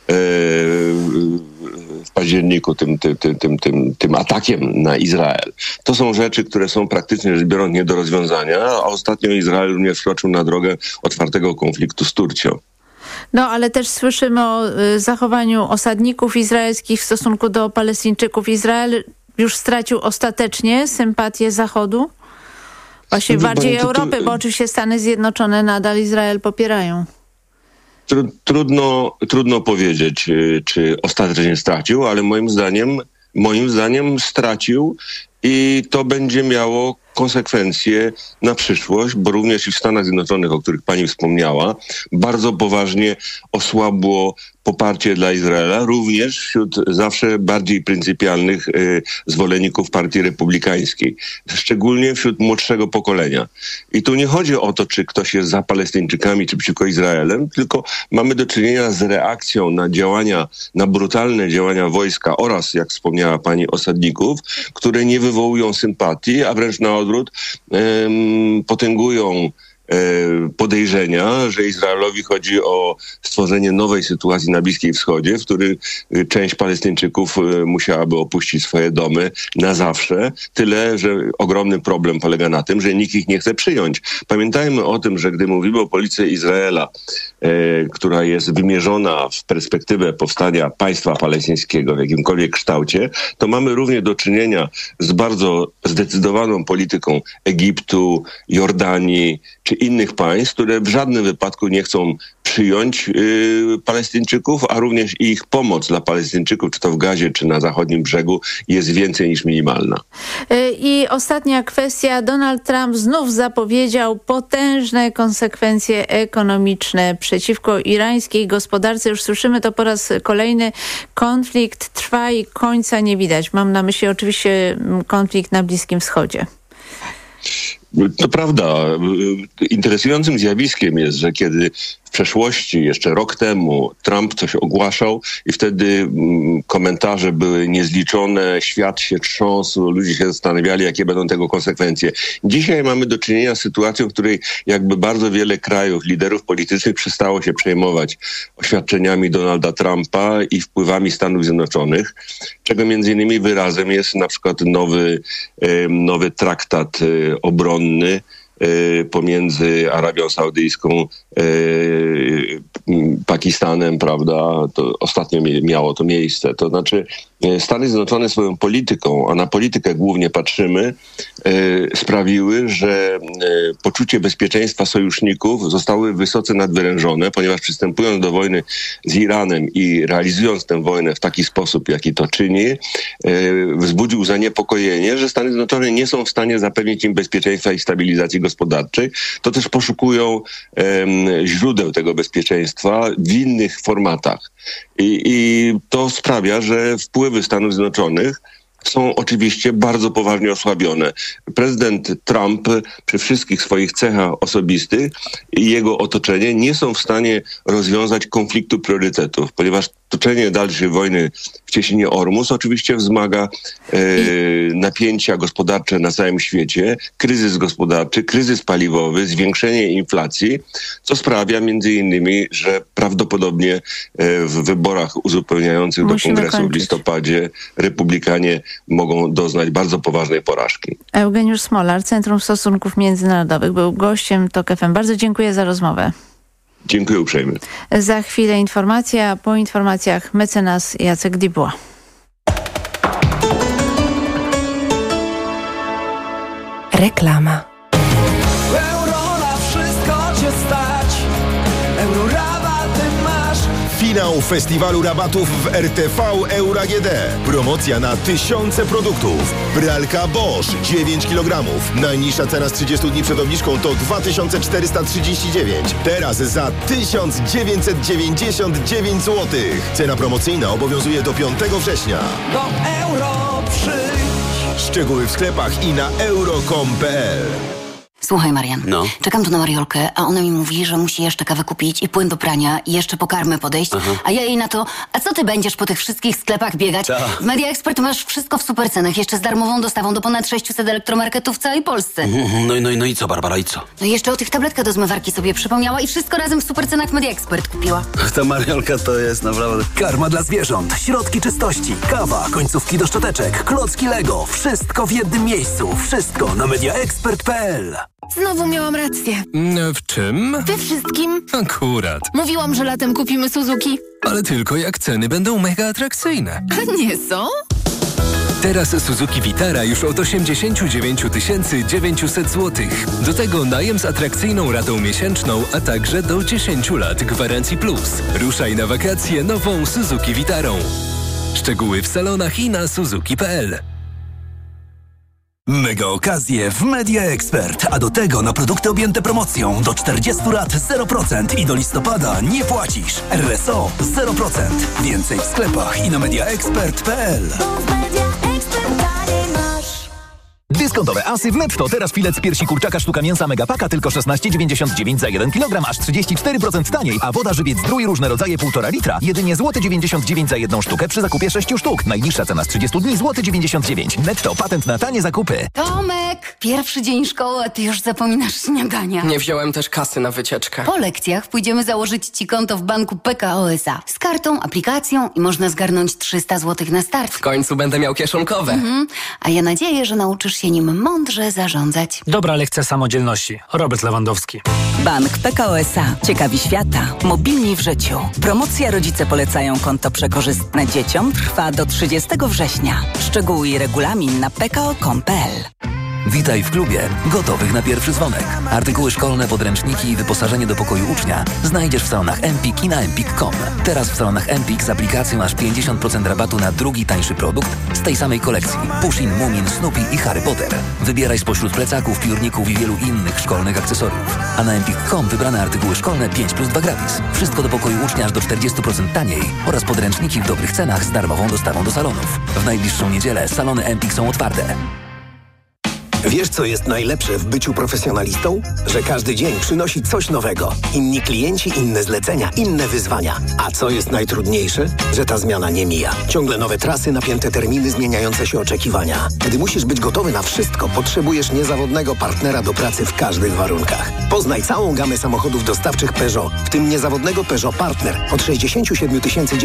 [SPEAKER 23] w październiku tym atakiem na Izrael. To są rzeczy, które są praktycznie rzecz biorąc nie do rozwiązania, a ostatnio Izrael również wkroczył na drogę otwartego konfliktu z Turcją.
[SPEAKER 10] No, ale też słyszymy o zachowaniu osadników izraelskich w stosunku do Palestyńczyków. Izrael już stracił ostatecznie sympatię Zachodu? Właśnie bardziej Europy, bo oczywiście Stany Zjednoczone nadal Izrael popierają.
[SPEAKER 23] Trudno powiedzieć, czy ostatecznie stracił, ale moim zdaniem stracił i to będzie miało konsekwencje na przyszłość, bo również i w Stanach Zjednoczonych, o których pani wspomniała, bardzo poważnie osłabło poparcie dla Izraela, również wśród zawsze bardziej pryncypialnych zwolenników Partii Republikańskiej, szczególnie wśród młodszego pokolenia. I tu nie chodzi o to, czy ktoś jest za Palestyńczykami, czy przeciwko Izraelem, tylko mamy do czynienia z reakcją na działania, na brutalne działania wojska oraz, jak wspomniała pani, osadników, które nie wywołują sympatii, a wręcz na odwrót potęgują podejrzenia, że Izraelowi chodzi o stworzenie nowej sytuacji na Bliskim Wschodzie, w której część Palestyńczyków musiałaby opuścić swoje domy na zawsze. Tyle, że ogromny problem polega na tym, że nikt ich nie chce przyjąć. Pamiętajmy o tym, że gdy mówimy o polityce Izraela, która jest wymierzona w perspektywę powstania państwa palestyńskiego w jakimkolwiek kształcie, to mamy również do czynienia z bardzo zdecydowaną polityką Egiptu, Jordanii czy innych państw, które w żadnym wypadku nie chcą przyjąć Palestyńczyków, a również ich pomoc dla Palestyńczyków, czy to w Gazie, czy na zachodnim brzegu, jest więcej niż minimalna.
[SPEAKER 10] I ostatnia kwestia. Donald Trump znów zapowiedział potężne konsekwencje ekonomiczne przeciwko irańskiej gospodarce. Już słyszymy to po raz kolejny. Konflikt trwa i końca nie widać. Mam na myśli oczywiście konflikt na Bliskim Wschodzie.
[SPEAKER 23] To prawda. Interesującym zjawiskiem jest, że kiedy w przeszłości, jeszcze rok temu, Trump coś ogłaszał i wtedy komentarze były niezliczone, świat się trząsł, ludzie się zastanawiali, jakie będą tego konsekwencje. Dzisiaj mamy do czynienia z sytuacją, w której jakby bardzo wiele krajów, liderów politycznych przestało się przejmować oświadczeniami Donalda Trumpa i wpływami Stanów Zjednoczonych, czego między innymi wyrazem jest na przykład nowy traktat obronny pomiędzy Arabią Saudyjską, Pakistanem, prawda? To ostatnio miało to miejsce. To znaczy Stany Zjednoczone swoją polityką, a na politykę głównie patrzymy, sprawiły, że poczucie bezpieczeństwa sojuszników zostały wysoce nadwyrężone, ponieważ przystępując do wojny z Iranem i realizując tę wojnę w taki sposób, jaki to czyni, wzbudził zaniepokojenie, że Stany Zjednoczone nie są w stanie zapewnić im bezpieczeństwa i stabilizacji gospodarczej. To też poszukują źródeł tego bezpieczeństwa w innych formatach. I to sprawia, że wpływy Stanów Zjednoczonych są oczywiście bardzo poważnie osłabione. Prezydent Trump przy wszystkich swoich cechach osobistych i jego otoczenie nie są w stanie rozwiązać konfliktu priorytetów, ponieważ toczenie dalszej wojny w cieśninie Ormus oczywiście wzmaga napięcia gospodarcze na całym świecie, kryzys gospodarczy, kryzys paliwowy, zwiększenie inflacji, co sprawia między innymi, że prawdopodobnie w wyborach uzupełniających do Kongresu w listopadzie republikanie mogą doznać bardzo poważnej porażki.
[SPEAKER 10] Eugeniusz Smolar, Centrum Stosunków Międzynarodowych, był gościem TOK FM. Bardzo dziękuję za rozmowę.
[SPEAKER 23] Dziękuję uprzejmie.
[SPEAKER 10] Za chwilę informacja, a po informacjach mecenas Jacek Dubois.
[SPEAKER 1] Reklama.
[SPEAKER 2] Euro na wszystko cię stać. Euro rabaty masz.
[SPEAKER 12] Finał festiwalu rabatów w RTV Euro AGD. Promocja na tysiące produktów. Pralka Bosch 9 kg. Najniższa cena z 30 dni przed obniżką to 2439. Teraz za 1999 zł. Cena promocyjna obowiązuje do 5 września.
[SPEAKER 2] Do euro przyjdź.
[SPEAKER 12] Szczegóły w sklepach i na euro.com.pl.
[SPEAKER 11] Słuchaj, Marian, czekam tu na Mariolkę, a ona mi mówi, że musi jeszcze kawę kupić i płyn do prania i jeszcze po karmę podejść, a ja jej na to, a co ty będziesz po tych wszystkich sklepach biegać? W Media Expert masz wszystko w super cenach, jeszcze z darmową dostawą do ponad 600 elektromarketów w całej Polsce.
[SPEAKER 14] No i co, Barbara, i co?
[SPEAKER 11] No i jeszcze o tych tabletkach do zmywarki sobie przypomniała i wszystko razem w super cenach w Media Expert kupiła.
[SPEAKER 14] Ta Mariolka to jest naprawdę...
[SPEAKER 15] Karma dla zwierząt, środki czystości, kawa, końcówki do szczoteczek, klocki Lego. Wszystko w jednym miejscu. Wszystko na mediaexpert.pl.
[SPEAKER 1] Znowu miałam rację.
[SPEAKER 4] W czym?
[SPEAKER 1] We wszystkim.
[SPEAKER 4] Akurat.
[SPEAKER 1] Mówiłam, że latem kupimy Suzuki.
[SPEAKER 4] Ale tylko jak ceny będą mega atrakcyjne.
[SPEAKER 1] A nie są?
[SPEAKER 4] Teraz Suzuki Vitara już od 89 900 zł. Do tego najem z atrakcyjną ratą miesięczną, a także do 10 lat gwarancji plus. Ruszaj na wakacje nową Suzuki Vitarą. Szczegóły w salonach i na suzuki.pl.
[SPEAKER 15] Mega okazje w Media Expert, a do tego na produkty objęte promocją do 40 lat 0% i do listopada nie płacisz. RSO 0%. Więcej w sklepach i na mediaexpert.pl.
[SPEAKER 5] Dyskontowe asy w Netto. Teraz filet z piersi kurczaka sztuka mięsa Megapaka tylko 16,99 za 1 kg, aż 34% taniej, a woda żywiec Zdrój różne rodzaje 1,5 litra jedynie złoty 99 za jedną sztukę przy zakupie 6 sztuk. Najniższa cena z 30 dni złoty 99. Netto, patent na tanie zakupy.
[SPEAKER 11] Tomek, pierwszy dzień szkoły, a ty już zapominasz śniadania.
[SPEAKER 6] Nie wziąłem też kasy na wycieczkę.
[SPEAKER 11] Po lekcjach pójdziemy założyć ci konto w banku PKO SA. Z kartą, aplikacją i można zgarnąć 300 zł na start.
[SPEAKER 6] W końcu będę miał kieszonkowe.
[SPEAKER 11] A ja nadzieję, że nauczysz się nim mądrze zarządzać.
[SPEAKER 24] Dobra lekcja samodzielności. Robert Lewandowski.
[SPEAKER 25] Bank PKO SA. Ciekawi świata. Mobilni w życiu. Promocja Rodzice polecają konto przekorzystne dzieciom trwa do 30 września. Szczegóły i regulamin na pko.com.pl.
[SPEAKER 9] Witaj w klubie gotowych na pierwszy dzwonek. Artykuły szkolne, podręczniki i wyposażenie do pokoju ucznia znajdziesz w salonach Empik i na empik.com. Teraz w salonach Empik z aplikacją aż 50% rabatu na drugi tańszy produkt z tej samej kolekcji. Pushkin, Mumin, Snoopy i Harry Potter. Wybieraj spośród plecaków, piórników i wielu innych szkolnych akcesoriów. A na empik.com wybrane artykuły szkolne 5+2 gratis. Wszystko do pokoju ucznia aż do 40% taniej oraz podręczniki w dobrych cenach z darmową dostawą do salonów. W najbliższą niedzielę salony Empik są otwarte.
[SPEAKER 26] Wiesz, co jest najlepsze w byciu profesjonalistą? Że każdy dzień przynosi coś nowego. Inni klienci, inne zlecenia, inne wyzwania. A co jest najtrudniejsze? Że ta zmiana nie mija. Ciągle nowe trasy, napięte terminy, zmieniające się oczekiwania. Gdy musisz być gotowy na wszystko, potrzebujesz niezawodnego partnera do pracy w każdych warunkach. Poznaj całą gamę samochodów dostawczych Peugeot, w tym niezawodnego Peugeot Partner od 67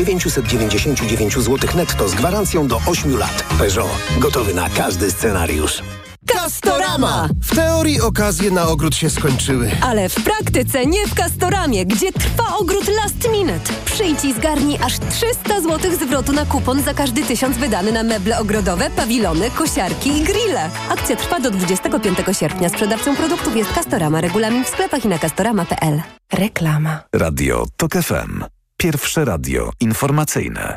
[SPEAKER 26] 999 zł netto z gwarancją do 8 lat. Peugeot. Gotowy na każdy scenariusz.
[SPEAKER 27] Castorama! W teorii okazje na ogród się skończyły.
[SPEAKER 28] Ale w praktyce nie w Castoramie, gdzie trwa ogród last minute. Przyjdź i zgarnij aż 300 zł zwrotu na kupon za każdy 1000 wydany na meble ogrodowe, pawilony, kosiarki i grille. Akcja trwa do 25 sierpnia. Sprzedawcą produktów jest Castorama. Regulamin w sklepach i na castorama.pl.
[SPEAKER 1] Reklama.
[SPEAKER 9] Radio TOK FM. Pierwsze radio informacyjne.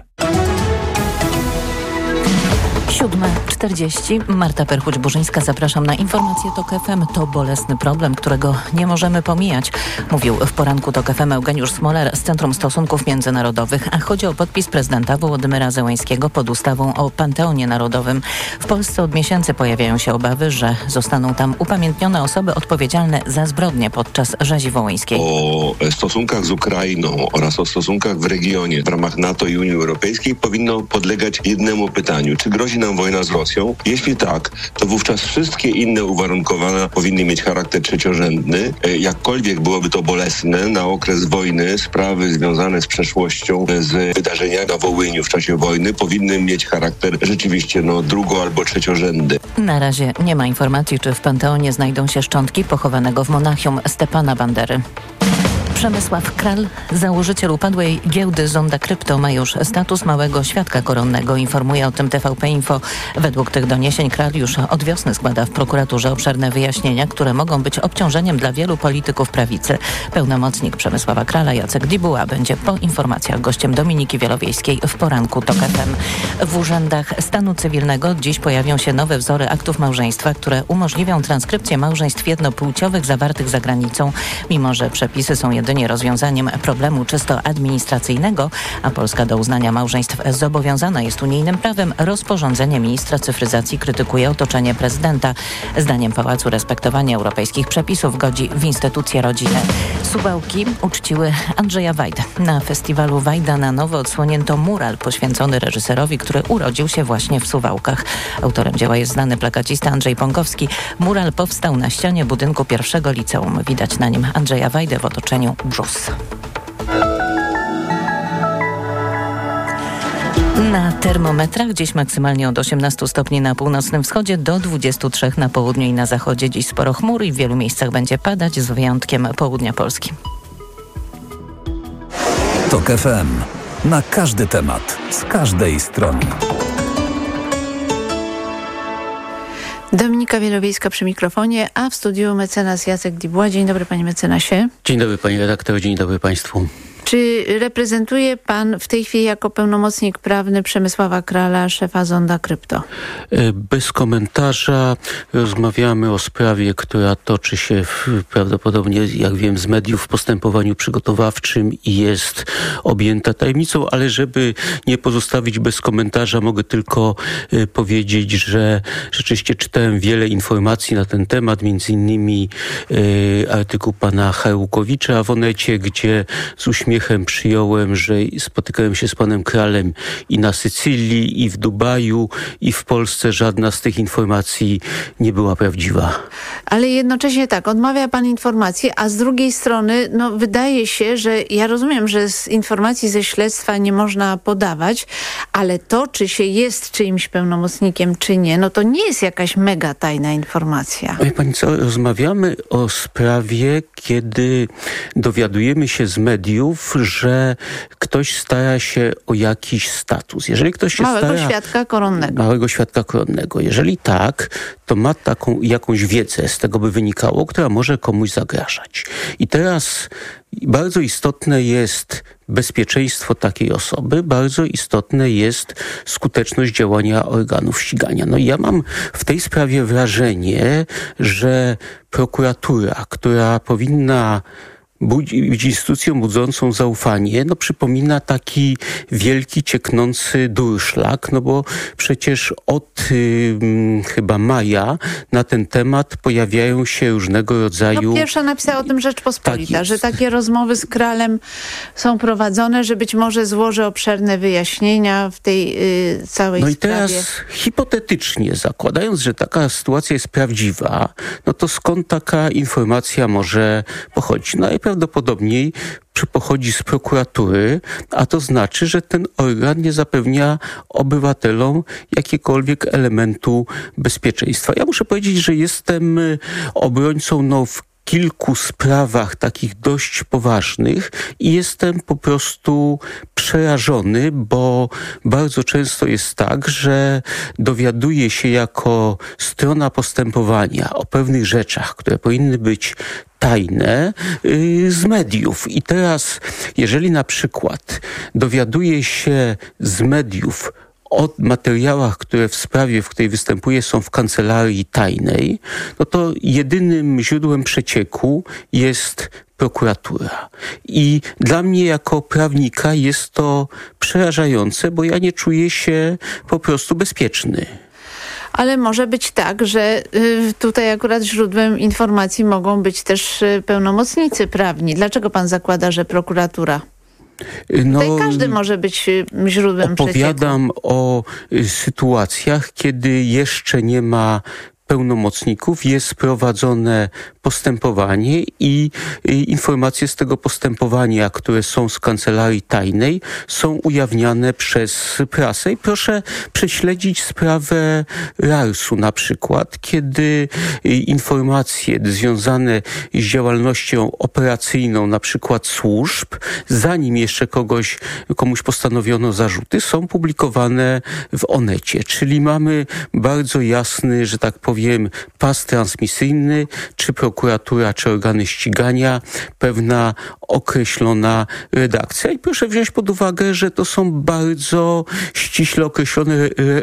[SPEAKER 3] 7:40. Marta Perchuć-Burzyńska, zapraszam na informację TOK FM. To bolesny problem, którego nie możemy pomijać, mówił w poranku TOK FM Eugeniusz Smoler z Centrum Stosunków Międzynarodowych, a chodzi o podpis prezydenta Wołodymyra Zełańskiego pod ustawą o Panteonie Narodowym. W Polsce od miesięcy pojawiają się obawy, że zostaną tam upamiętnione osoby odpowiedzialne za zbrodnie podczas rzezi wołyńskiej.
[SPEAKER 23] O stosunkach z Ukrainą oraz o stosunkach w regionie w ramach NATO i Unii Europejskiej powinno podlegać jednemu pytaniu. Czy grozi nam wojna z Rosją? Jeśli tak, to wówczas wszystkie inne uwarunkowania powinny mieć charakter trzeciorzędny. Jakkolwiek byłoby to bolesne, na okres wojny sprawy związane z przeszłością, z wydarzeniami na Wołyniu w czasie wojny powinny mieć charakter rzeczywiście drugo- albo trzeciorzędny.
[SPEAKER 3] Na razie nie ma informacji, czy w Panteonie znajdą się szczątki pochowanego w Monachium Stepana Bandery. Przemysław Kral, założyciel upadłej giełdy Zonda Krypto, ma już status małego świadka koronnego. Informuje o tym TVP Info. Według tych doniesień Kral już od wiosny składa w prokuraturze obszerne wyjaśnienia, które mogą być obciążeniem dla wielu polityków prawicy. Pełnomocnik Przemysława Krala Jacek Dibuła będzie po informacjach gościem Dominiki Wielowiejskiej w poranku TOK FM. W urzędach stanu cywilnego dziś pojawią się nowe wzory aktów małżeństwa, które umożliwią transkrypcję małżeństw jednopłciowych zawartych za granicą, mimo że przepisy są jedynie jedynie rozwiązaniem problemu czysto administracyjnego, a Polska do uznania małżeństw zobowiązana jest unijnym prawem. Rozporządzenie ministra cyfryzacji krytykuje otoczenie prezydenta. Zdaniem pałacu respektowanie europejskich przepisów godzi w instytucje rodziny. Suwałki uczciły Andrzeja Wajdę. Na festiwalu Wajda na nowo odsłonięto mural poświęcony reżyserowi, który urodził się właśnie w Suwałkach. Autorem dzieła jest znany plakacista Andrzej Pąkowski. Mural powstał na ścianie budynku pierwszego liceum. Widać na nim Andrzeja Wajdę w otoczeniu brzus. Na termometrach dziś maksymalnie od 18 stopni na północnym wschodzie do 23 na południu i na zachodzie. Dziś sporo chmur i w wielu miejscach będzie padać, z wyjątkiem południa Polski.
[SPEAKER 7] TOK FM. Na każdy temat, z każdej strony.
[SPEAKER 10] Dominika Wielowiejska przy mikrofonie, a w studiu mecenas Jacek Dibuła. Dzień dobry, panie mecenasie.
[SPEAKER 14] Dzień dobry, panie redaktorze, dzień dobry państwu.
[SPEAKER 10] Czy reprezentuje pan w tej chwili jako pełnomocnik prawny Przemysława Krala, szefa Zonda Krypto?
[SPEAKER 14] Bez komentarza. Rozmawiamy o sprawie, która toczy się prawdopodobnie, jak wiem, z mediów w postępowaniu przygotowawczym i jest objęta tajemnicą, ale żeby nie pozostawić bez komentarza, mogę tylko powiedzieć, że rzeczywiście czytałem wiele informacji na ten temat, między innymi artykuł pana Harłukowicza w Onecie, gdzie z uśmiechem przyjąłem, że spotykałem się z panem Kralem i na Sycylii, i w Dubaju, i w Polsce. Żadna z tych informacji nie była prawdziwa.
[SPEAKER 10] Ale jednocześnie tak, odmawia pan informacji, a z drugiej strony, wydaje się, że ja rozumiem, że z informacji ze śledztwa nie można podawać, ale to, czy się jest czyimś pełnomocnikiem, czy nie, to nie jest jakaś mega tajna informacja.
[SPEAKER 14] Wie pani co, rozmawiamy o sprawie, kiedy dowiadujemy się z mediów, że ktoś stara się o jakiś status. Jeżeli ktoś się
[SPEAKER 10] Małego świadka koronnego.
[SPEAKER 14] Jeżeli tak, to ma taką jakąś wiedzę, z tego by wynikało, która może komuś zagrażać. I teraz bardzo istotne jest bezpieczeństwo takiej osoby, bardzo istotne jest skuteczność działania organów ścigania. I ja mam w tej sprawie wrażenie, że prokuratura, która powinna być instytucją budzącą zaufanie, przypomina taki wielki, cieknący durszlak, bo przecież od chyba maja na ten temat pojawiają się różnego rodzaju...
[SPEAKER 10] Pierwsza napisała o tym Rzeczpospolita, że takie rozmowy z Kralem są prowadzone, że być może złoży obszerne wyjaśnienia w tej całej sprawie.
[SPEAKER 14] I teraz hipotetycznie zakładając, że taka sytuacja jest prawdziwa, to skąd taka informacja może pochodzić? Najprawdopodobniej pochodzi z prokuratury, a to znaczy, że ten organ nie zapewnia obywatelom jakiegokolwiek elementu bezpieczeństwa. Ja muszę powiedzieć, że jestem obrońcą w kilku sprawach takich dość poważnych i jestem po prostu przerażony, bo bardzo często jest tak, że dowiaduję się jako strona postępowania o pewnych rzeczach, które powinny być tajne z mediów. I teraz, jeżeli na przykład dowiaduję się z mediów o materiałach, które w sprawie, w której występuję, są w kancelarii tajnej, to jedynym źródłem przecieku jest prokuratura. I dla mnie jako prawnika jest to przerażające, bo ja nie czuję się po prostu bezpieczny.
[SPEAKER 10] Ale może być tak, że tutaj akurat źródłem informacji mogą być też pełnomocnicy prawni. Dlaczego pan zakłada, że prokuratura? Tutaj każdy może być źródłem przecieku.
[SPEAKER 14] Opowiadam o sytuacjach, kiedy jeszcze nie ma pełnomocników, jest prowadzone postępowanie i informacje z tego postępowania, które są z kancelarii tajnej, są ujawniane przez prasę. I proszę prześledzić sprawę RARS-u na przykład, kiedy informacje związane z działalnością operacyjną na przykład służb, zanim jeszcze komuś postanowiono zarzuty, są publikowane w Onecie. Czyli mamy bardzo jasny, że tak powiem, powiem, pas transmisyjny, czy prokuratura, czy organy ścigania, pewna określona redakcja. I proszę wziąć pod uwagę, że to są bardzo ściśle określone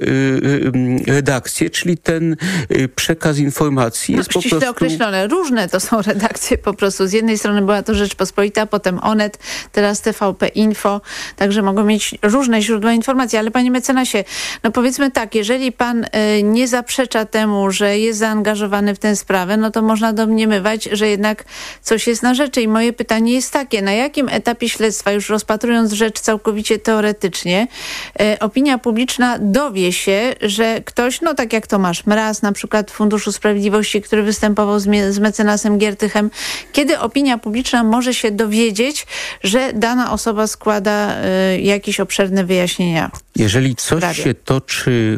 [SPEAKER 14] redakcje, czyli ten przekaz informacji jest po prostu...
[SPEAKER 10] Ściśle określone. Różne to są redakcje po prostu. Z jednej strony była to Rzeczpospolita, potem Onet, teraz TVP Info, także mogą mieć różne źródła informacji. Ale panie mecenasie, no powiedzmy tak, jeżeli pan nie zaprzecza temu, że jest zaangażowany w tę sprawę, no to można domniemywać, że jednak coś jest na rzeczy. I moje pytanie jest takie, na jakim etapie śledztwa, już rozpatrując rzecz całkowicie teoretycznie, opinia publiczna dowie się, że ktoś, no tak jak Tomasz Mraz, na przykład w Funduszu Sprawiedliwości, który występował z mecenasem Giertychem, kiedy opinia publiczna może się dowiedzieć, że dana osoba składa jakieś obszerne wyjaśnienia?
[SPEAKER 14] Jeżeli coś się toczy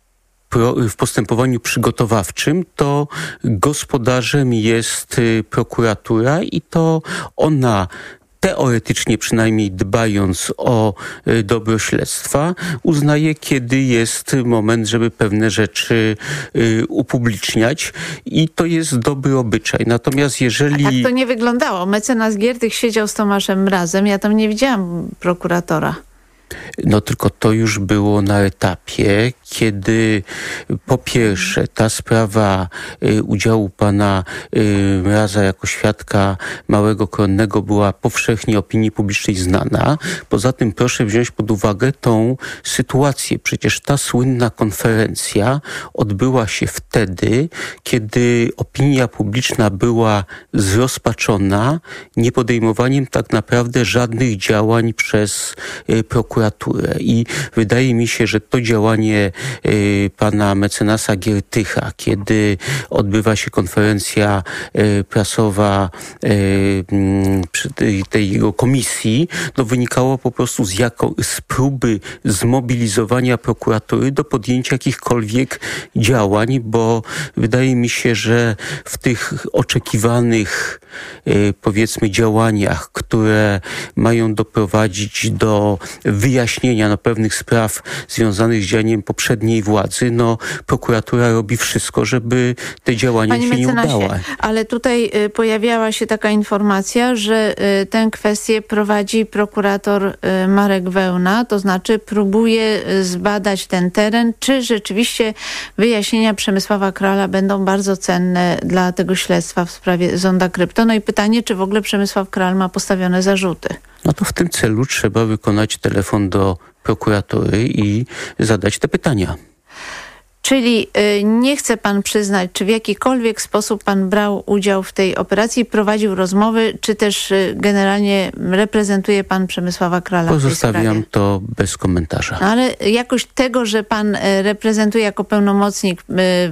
[SPEAKER 14] w postępowaniu przygotowawczym, to gospodarzem jest prokuratura i to ona, teoretycznie przynajmniej dbając o dobro śledztwa, uznaje, kiedy jest moment, żeby pewne rzeczy upubliczniać i to jest dobry obyczaj. Natomiast jeżeli...
[SPEAKER 10] A tak to nie wyglądało. Mecenas Giertych siedział z Tomaszem Mrazem. Ja tam nie widziałam prokuratora.
[SPEAKER 14] No tylko to już było na etapie, kiedy po pierwsze ta sprawa udziału pana Mraza jako świadka małego koronnego była powszechnie opinii publicznej znana. Poza tym proszę wziąć pod uwagę tą sytuację. Przecież ta słynna konferencja odbyła się wtedy, kiedy opinia publiczna była zrozpaczona niepodejmowaniem tak naprawdę żadnych działań przez prokuraturę. I wydaje mi się, że to działanie pana mecenasa Giertycha, kiedy odbywa się konferencja prasowa przy tej jego komisji, no wynikało po prostu z próby zmobilizowania prokuratury do podjęcia jakichkolwiek działań, bo wydaje mi się, że w tych oczekiwanych powiedzmy działaniach, które mają doprowadzić do wyjaśnienia pewnych spraw związanych z działaniem poprzedniej władzy, no prokuratura robi wszystko, żeby te działania się nie udały.
[SPEAKER 10] Ale tutaj pojawiała się taka informacja, że tę kwestię prowadzi prokurator Marek Wełna, to znaczy próbuje zbadać ten teren, czy rzeczywiście wyjaśnienia Przemysława Krala będą bardzo cenne dla tego śledztwa w sprawie Zonda Krypto. No i pytanie, czy w ogóle Przemysław Kral ma postawione zarzuty?
[SPEAKER 14] No to w tym celu trzeba wykonać telefon do prokuratury i zadać te pytania.
[SPEAKER 10] Czyli nie chce pan przyznać, czy w jakikolwiek sposób pan brał udział w tej operacji, prowadził rozmowy, czy też generalnie reprezentuje pan Przemysława Krala?
[SPEAKER 14] Pozostawiam to bez komentarza.
[SPEAKER 10] No, ale jakoś tego, że pan reprezentuje jako pełnomocnik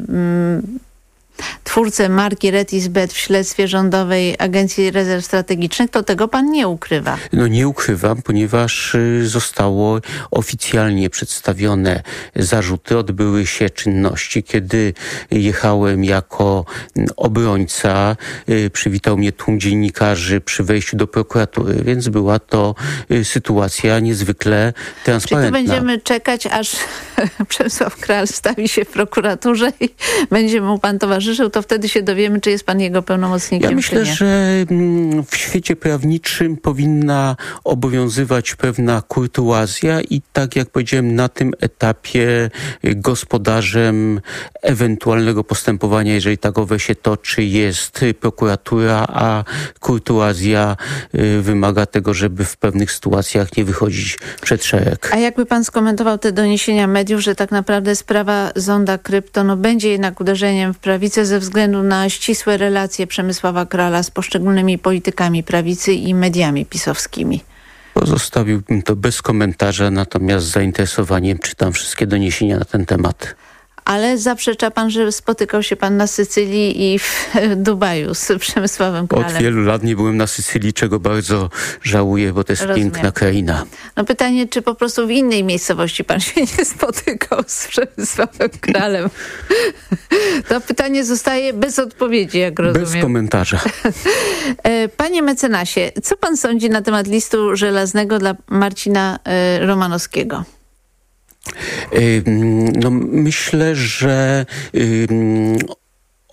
[SPEAKER 10] twórcę marki Retisbet w śledztwie Rządowej Agencji Rezerw Strategicznych, to tego pan nie ukrywa.
[SPEAKER 14] No nie ukrywam, ponieważ zostało oficjalnie przedstawione zarzuty. Odbyły się czynności, kiedy jechałem jako obrońca. Przywitał mnie tłum dziennikarzy przy wejściu do prokuratury, więc była to sytuacja niezwykle transparentna.
[SPEAKER 10] Czy to będziemy czekać, aż Przemysław Kral stawi się w prokuraturze i będzie mu pan towarzyszył, to wtedy się dowiemy, czy jest pan jego pełnomocnikiem.
[SPEAKER 14] Ja myślę, że w świecie prawniczym powinna obowiązywać pewna kurtuazja i tak jak powiedziałem, na tym etapie gospodarzem ewentualnego postępowania, jeżeli takowe się toczy, jest prokuratura, a kurtuazja wymaga tego, żeby w pewnych sytuacjach nie wychodzić przed szereg.
[SPEAKER 10] A jakby pan skomentował te doniesienia mediów, że tak naprawdę sprawa Zonda Krypto będzie jednak uderzeniem w prawicę ze względu na ścisłe relacje Przemysława Krala z poszczególnymi politykami prawicy i mediami pisowskimi?
[SPEAKER 14] Pozostawiłbym to bez komentarza, natomiast z zainteresowaniem czytam wszystkie doniesienia na ten temat.
[SPEAKER 10] Ale zaprzecza pan, że spotykał się pan na Sycylii i w Dubaju z Przemysławem Kralem?
[SPEAKER 14] Od wielu lat nie byłem na Sycylii, czego bardzo żałuję, bo to jest piękna kraina.
[SPEAKER 10] No pytanie, czy po prostu w innej miejscowości pan się nie spotykał z Przemysławem Kralem? To pytanie zostaje bez odpowiedzi, jak rozumiem.
[SPEAKER 14] Bez komentarza.
[SPEAKER 10] Panie mecenasie, co pan sądzi na temat listu żelaznego dla Marcina Romanowskiego?
[SPEAKER 14] No myślę, że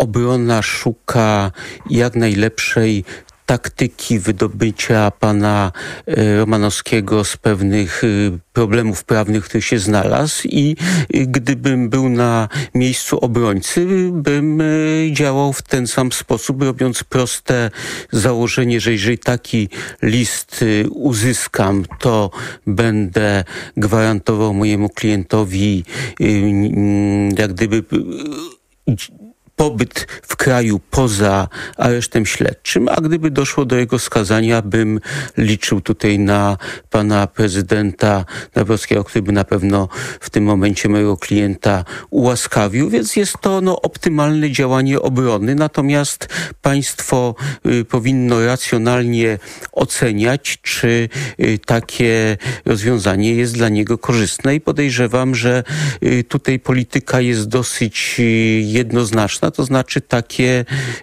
[SPEAKER 14] obrona szuka jak najlepszej taktyki wydobycia pana Romanowskiego z pewnych problemów prawnych, który się znalazł, i gdybym był na miejscu obrońcy, bym działał w ten sam sposób, robiąc proste założenie, że jeżeli taki list uzyskam, to będę gwarantował mojemu klientowi jak gdyby pobyt w kraju poza aresztem śledczym, a gdyby doszło do jego skazania, bym liczył tutaj na pana prezydenta Nawrockiego, który by na pewno w tym momencie mojego klienta ułaskawił, więc jest to optymalne działanie obrony, natomiast państwo powinno racjonalnie oceniać, czy takie rozwiązanie jest dla niego korzystne, i podejrzewam, że tutaj polityka jest dosyć jednoznaczna. To znaczy takie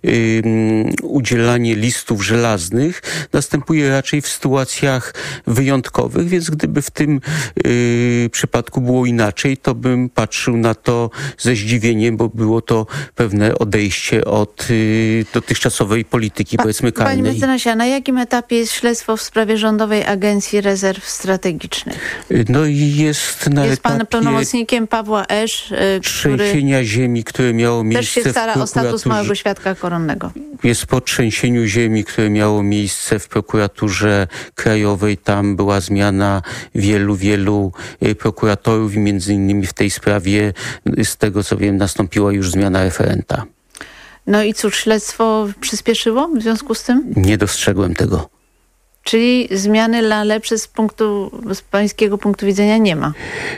[SPEAKER 14] udzielanie listów żelaznych następuje raczej w sytuacjach wyjątkowych, więc gdyby w tym przypadku było inaczej, to bym patrzył na to ze zdziwieniem, bo było to pewne odejście od dotychczasowej polityki, powiedzmy, karnej.
[SPEAKER 10] Panie mecenasie, a na jakim etapie jest śledztwo w sprawie Rządowej Agencji Rezerw Strategicznych?
[SPEAKER 14] No i jest na
[SPEAKER 10] Jest pan
[SPEAKER 14] etapie
[SPEAKER 10] pełnomocnikiem Pawła Esz, który
[SPEAKER 14] trzęsienia ziemi, które miało miejsce
[SPEAKER 10] też się stara o status małego świadka koronnego.
[SPEAKER 14] Jest po trzęsieniu ziemi, które miało miejsce w prokuraturze krajowej. Tam była zmiana wielu prokuratorów i między innymi w tej sprawie, z tego co wiem, nastąpiła już zmiana referenta.
[SPEAKER 10] No i cóż, śledztwo przyspieszyło w związku z tym?
[SPEAKER 14] Nie dostrzegłem tego.
[SPEAKER 10] Czyli zmiany na lepsze z pańskiego punktu widzenia nie ma?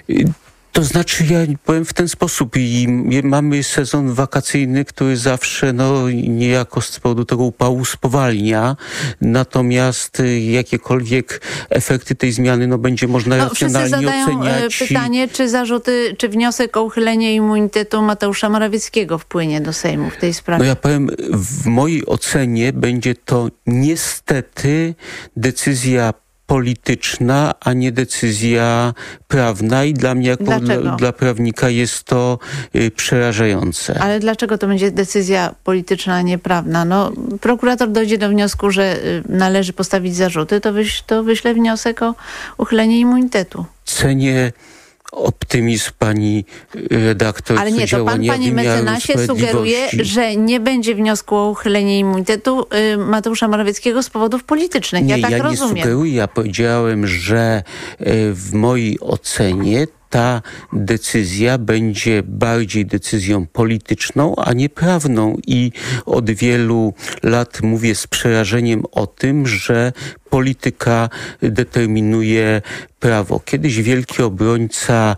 [SPEAKER 14] To znaczy, ja powiem w ten sposób, i mamy sezon wakacyjny, który zawsze niejako z powodu tego upału spowalnia, natomiast jakiekolwiek efekty tej zmiany będzie można racjonalnie oceniać.
[SPEAKER 10] Wszyscy zadają pytanie, czy wniosek o uchylenie immunitetu Mateusza Morawieckiego wpłynie do Sejmu w tej sprawie?
[SPEAKER 14] Ja powiem, w mojej ocenie będzie to niestety decyzja polityczna, a nie decyzja prawna, i dla mnie jako dla prawnika jest to przerażające.
[SPEAKER 10] Ale dlaczego to będzie decyzja polityczna, a nie prawna? Prokurator dojdzie do wniosku, że należy postawić zarzuty, to wyśle wniosek o uchylenie immunitetu.
[SPEAKER 14] Cenię optymizm pani redaktor.
[SPEAKER 10] Ale nie, to pan, panie mecenasie, sugeruje, że nie będzie wniosku o uchylenie immunitetu Mateusza Morawieckiego z powodów politycznych.
[SPEAKER 14] Nie,
[SPEAKER 10] ja tak
[SPEAKER 14] nie
[SPEAKER 10] rozumiem.
[SPEAKER 14] Sugeruję, ja powiedziałem, że w mojej ocenie ta decyzja będzie bardziej decyzją polityczną, a nie prawną, i od wielu lat mówię z przerażeniem o tym, że polityka determinuje prawo. Kiedyś wielki obrońca,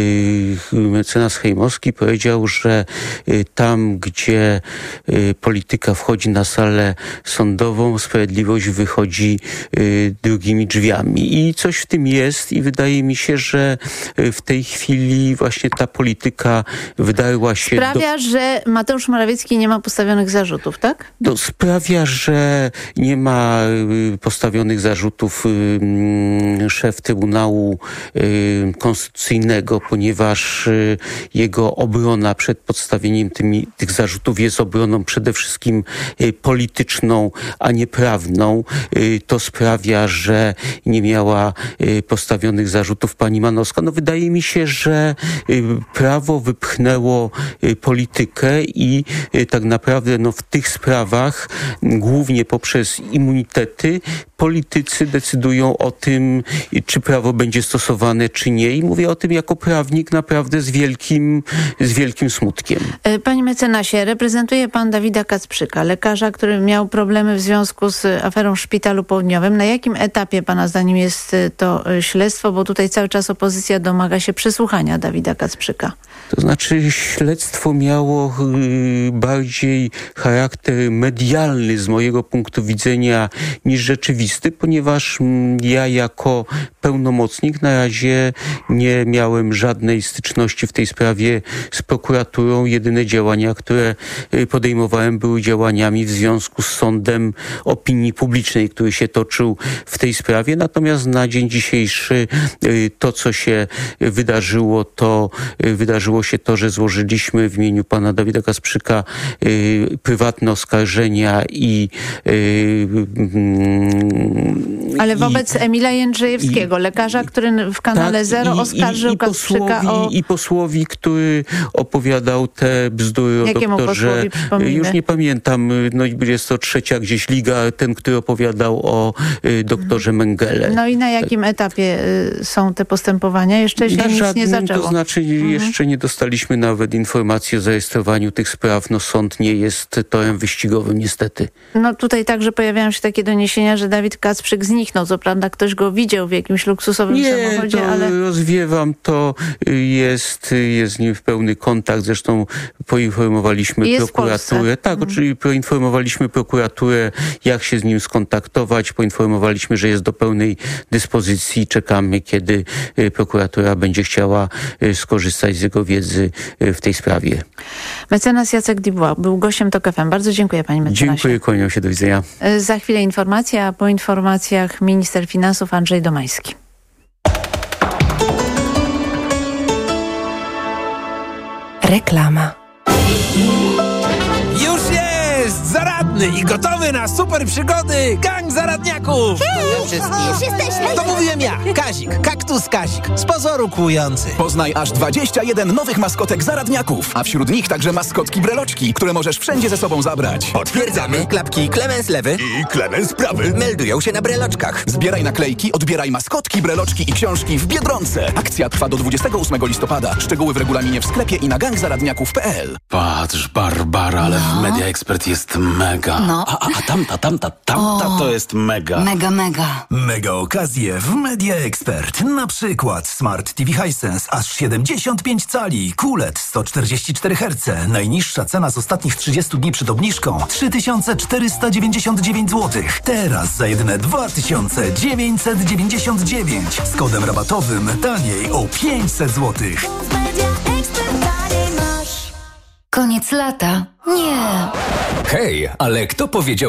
[SPEAKER 14] mecenas Hejmowski, powiedział, że tam, gdzie polityka wchodzi na salę sądową, sprawiedliwość wychodzi drugimi drzwiami. I coś w tym jest, i wydaje mi się, że w tej chwili właśnie ta polityka wydarła się
[SPEAKER 10] Sprawia, że Mateusz Morawiecki nie ma postawionych zarzutów, tak?
[SPEAKER 14] Sprawia, że nie ma postawionych zarzutów szef Trybunału Konstytucyjnego, ponieważ jego obrona przed podstawieniem tych zarzutów jest obroną przede wszystkim polityczną, a nie prawną. To sprawia, że nie miała postawionych zarzutów pani Manowska. Wydaje mi się, że prawo wypchnęło politykę i tak naprawdę w tych sprawach, głównie poprzez immunitety, politycy decydują o tym, czy prawo będzie stosowane, czy nie. I mówię o tym jako prawnik naprawdę z wielkim smutkiem.
[SPEAKER 10] Panie mecenasie, reprezentuje pan Dawida Kacprzyka, lekarza, który miał problemy w związku z aferą w Szpitalu Południowym. Na jakim etapie pana zdaniem jest to śledztwo? Bo tutaj cały czas opozycja domaga się przesłuchania Dawida Kacprzyka.
[SPEAKER 14] To znaczy, śledztwo miało bardziej charakter medialny z mojego punktu widzenia niż rzeczywisty, ponieważ ja jako pełnomocnik na razie nie miałem żadnej styczności w tej sprawie z prokuraturą. Jedyne działania, które podejmowałem, były działaniami w związku z sądem opinii publicznej, który się toczył w tej sprawie. Natomiast na dzień dzisiejszy to, co się wydarzyło, to wydarzyło Odbyło się to, że złożyliśmy w imieniu pana Dawida Kasprzyka prywatne oskarżenia
[SPEAKER 10] Ale wobec Emila Jędrzejewskiego, lekarza, który w kanale Zero oskarżył Kasprzyka
[SPEAKER 14] i posłowi, który opowiadał te bzdury o
[SPEAKER 10] Jakiemu
[SPEAKER 14] doktorze.
[SPEAKER 10] posłowi, przypomnijmy?
[SPEAKER 14] Już nie pamiętam, no jest to trzecia gdzieś liga, ten, który opowiadał o doktorze Mengele.
[SPEAKER 10] No i na jakim etapie są te postępowania? Jeszcze się
[SPEAKER 14] Na
[SPEAKER 10] nic
[SPEAKER 14] żadnym,
[SPEAKER 10] nie zaczęło.
[SPEAKER 14] To znaczy jeszcze nie dostaliśmy nawet informacji o zarejestrowaniu tych spraw. No sąd nie jest torem wyścigowym niestety.
[SPEAKER 10] No tutaj także pojawiają się takie doniesienia, że Dawid Kasprzyk zniknął. Co prawda ktoś go widział w jakimś luksusowym samochodzie,
[SPEAKER 14] to
[SPEAKER 10] ale...
[SPEAKER 14] rozwiewam to. Jest z nim w pełny kontakt. Zresztą poinformowaliśmy prokuraturę. Tak, oczywiście poinformowaliśmy prokuraturę, jak się z nim skontaktować. Poinformowaliśmy, że jest do pełnej dyspozycji. Czekamy, kiedy prokuratura będzie chciała skorzystać z jego wiedzy w tej sprawie.
[SPEAKER 10] Mecenas Jacek Dubois był gościem TOK FM. Bardzo dziękuję, panie mecenasie.
[SPEAKER 14] Dziękuję, kłaniam się, do widzenia.
[SPEAKER 10] Za chwilę informacja, a po informacjach minister finansów Andrzej Domański.
[SPEAKER 1] Reklama.
[SPEAKER 2] Już jest! Zaradny i gotowy na super przygody gang zaradniaków!
[SPEAKER 8] Już jesteśmy!
[SPEAKER 2] To mówiłem ja, Kazik, kaktus Kazik, z pozoru kłujący.
[SPEAKER 5] Poznaj aż 21 nowych maskotek zaradniaków, a wśród nich także maskotki breloczki, które możesz wszędzie ze sobą zabrać.
[SPEAKER 8] Potwierdzamy, klapki Klemens lewy
[SPEAKER 5] I Klemens prawy
[SPEAKER 8] meldują się na breloczkach.
[SPEAKER 5] Zbieraj naklejki, odbieraj maskotki, breloczki i książki w Biedronce. Akcja trwa do 28 listopada. Szczegóły w regulaminie w sklepie i na gangzaradniaków.pl.
[SPEAKER 13] Patrz, Barbara, ale w Media Expert jest mega.
[SPEAKER 11] No.
[SPEAKER 13] A tamta to jest mega.
[SPEAKER 11] Mega.
[SPEAKER 15] Mega okazje w Media Expert. Na przykład Smart TV Hisense aż 75 cali, QLED 144 Hz. Najniższa cena z ostatnich 30 dni przed obniżką 3499 zł. Teraz za jedyne 2999. Z kodem rabatowym taniej o 500 zł.
[SPEAKER 11] Koniec lata? Nie.
[SPEAKER 16] Hej, ale kto powiedział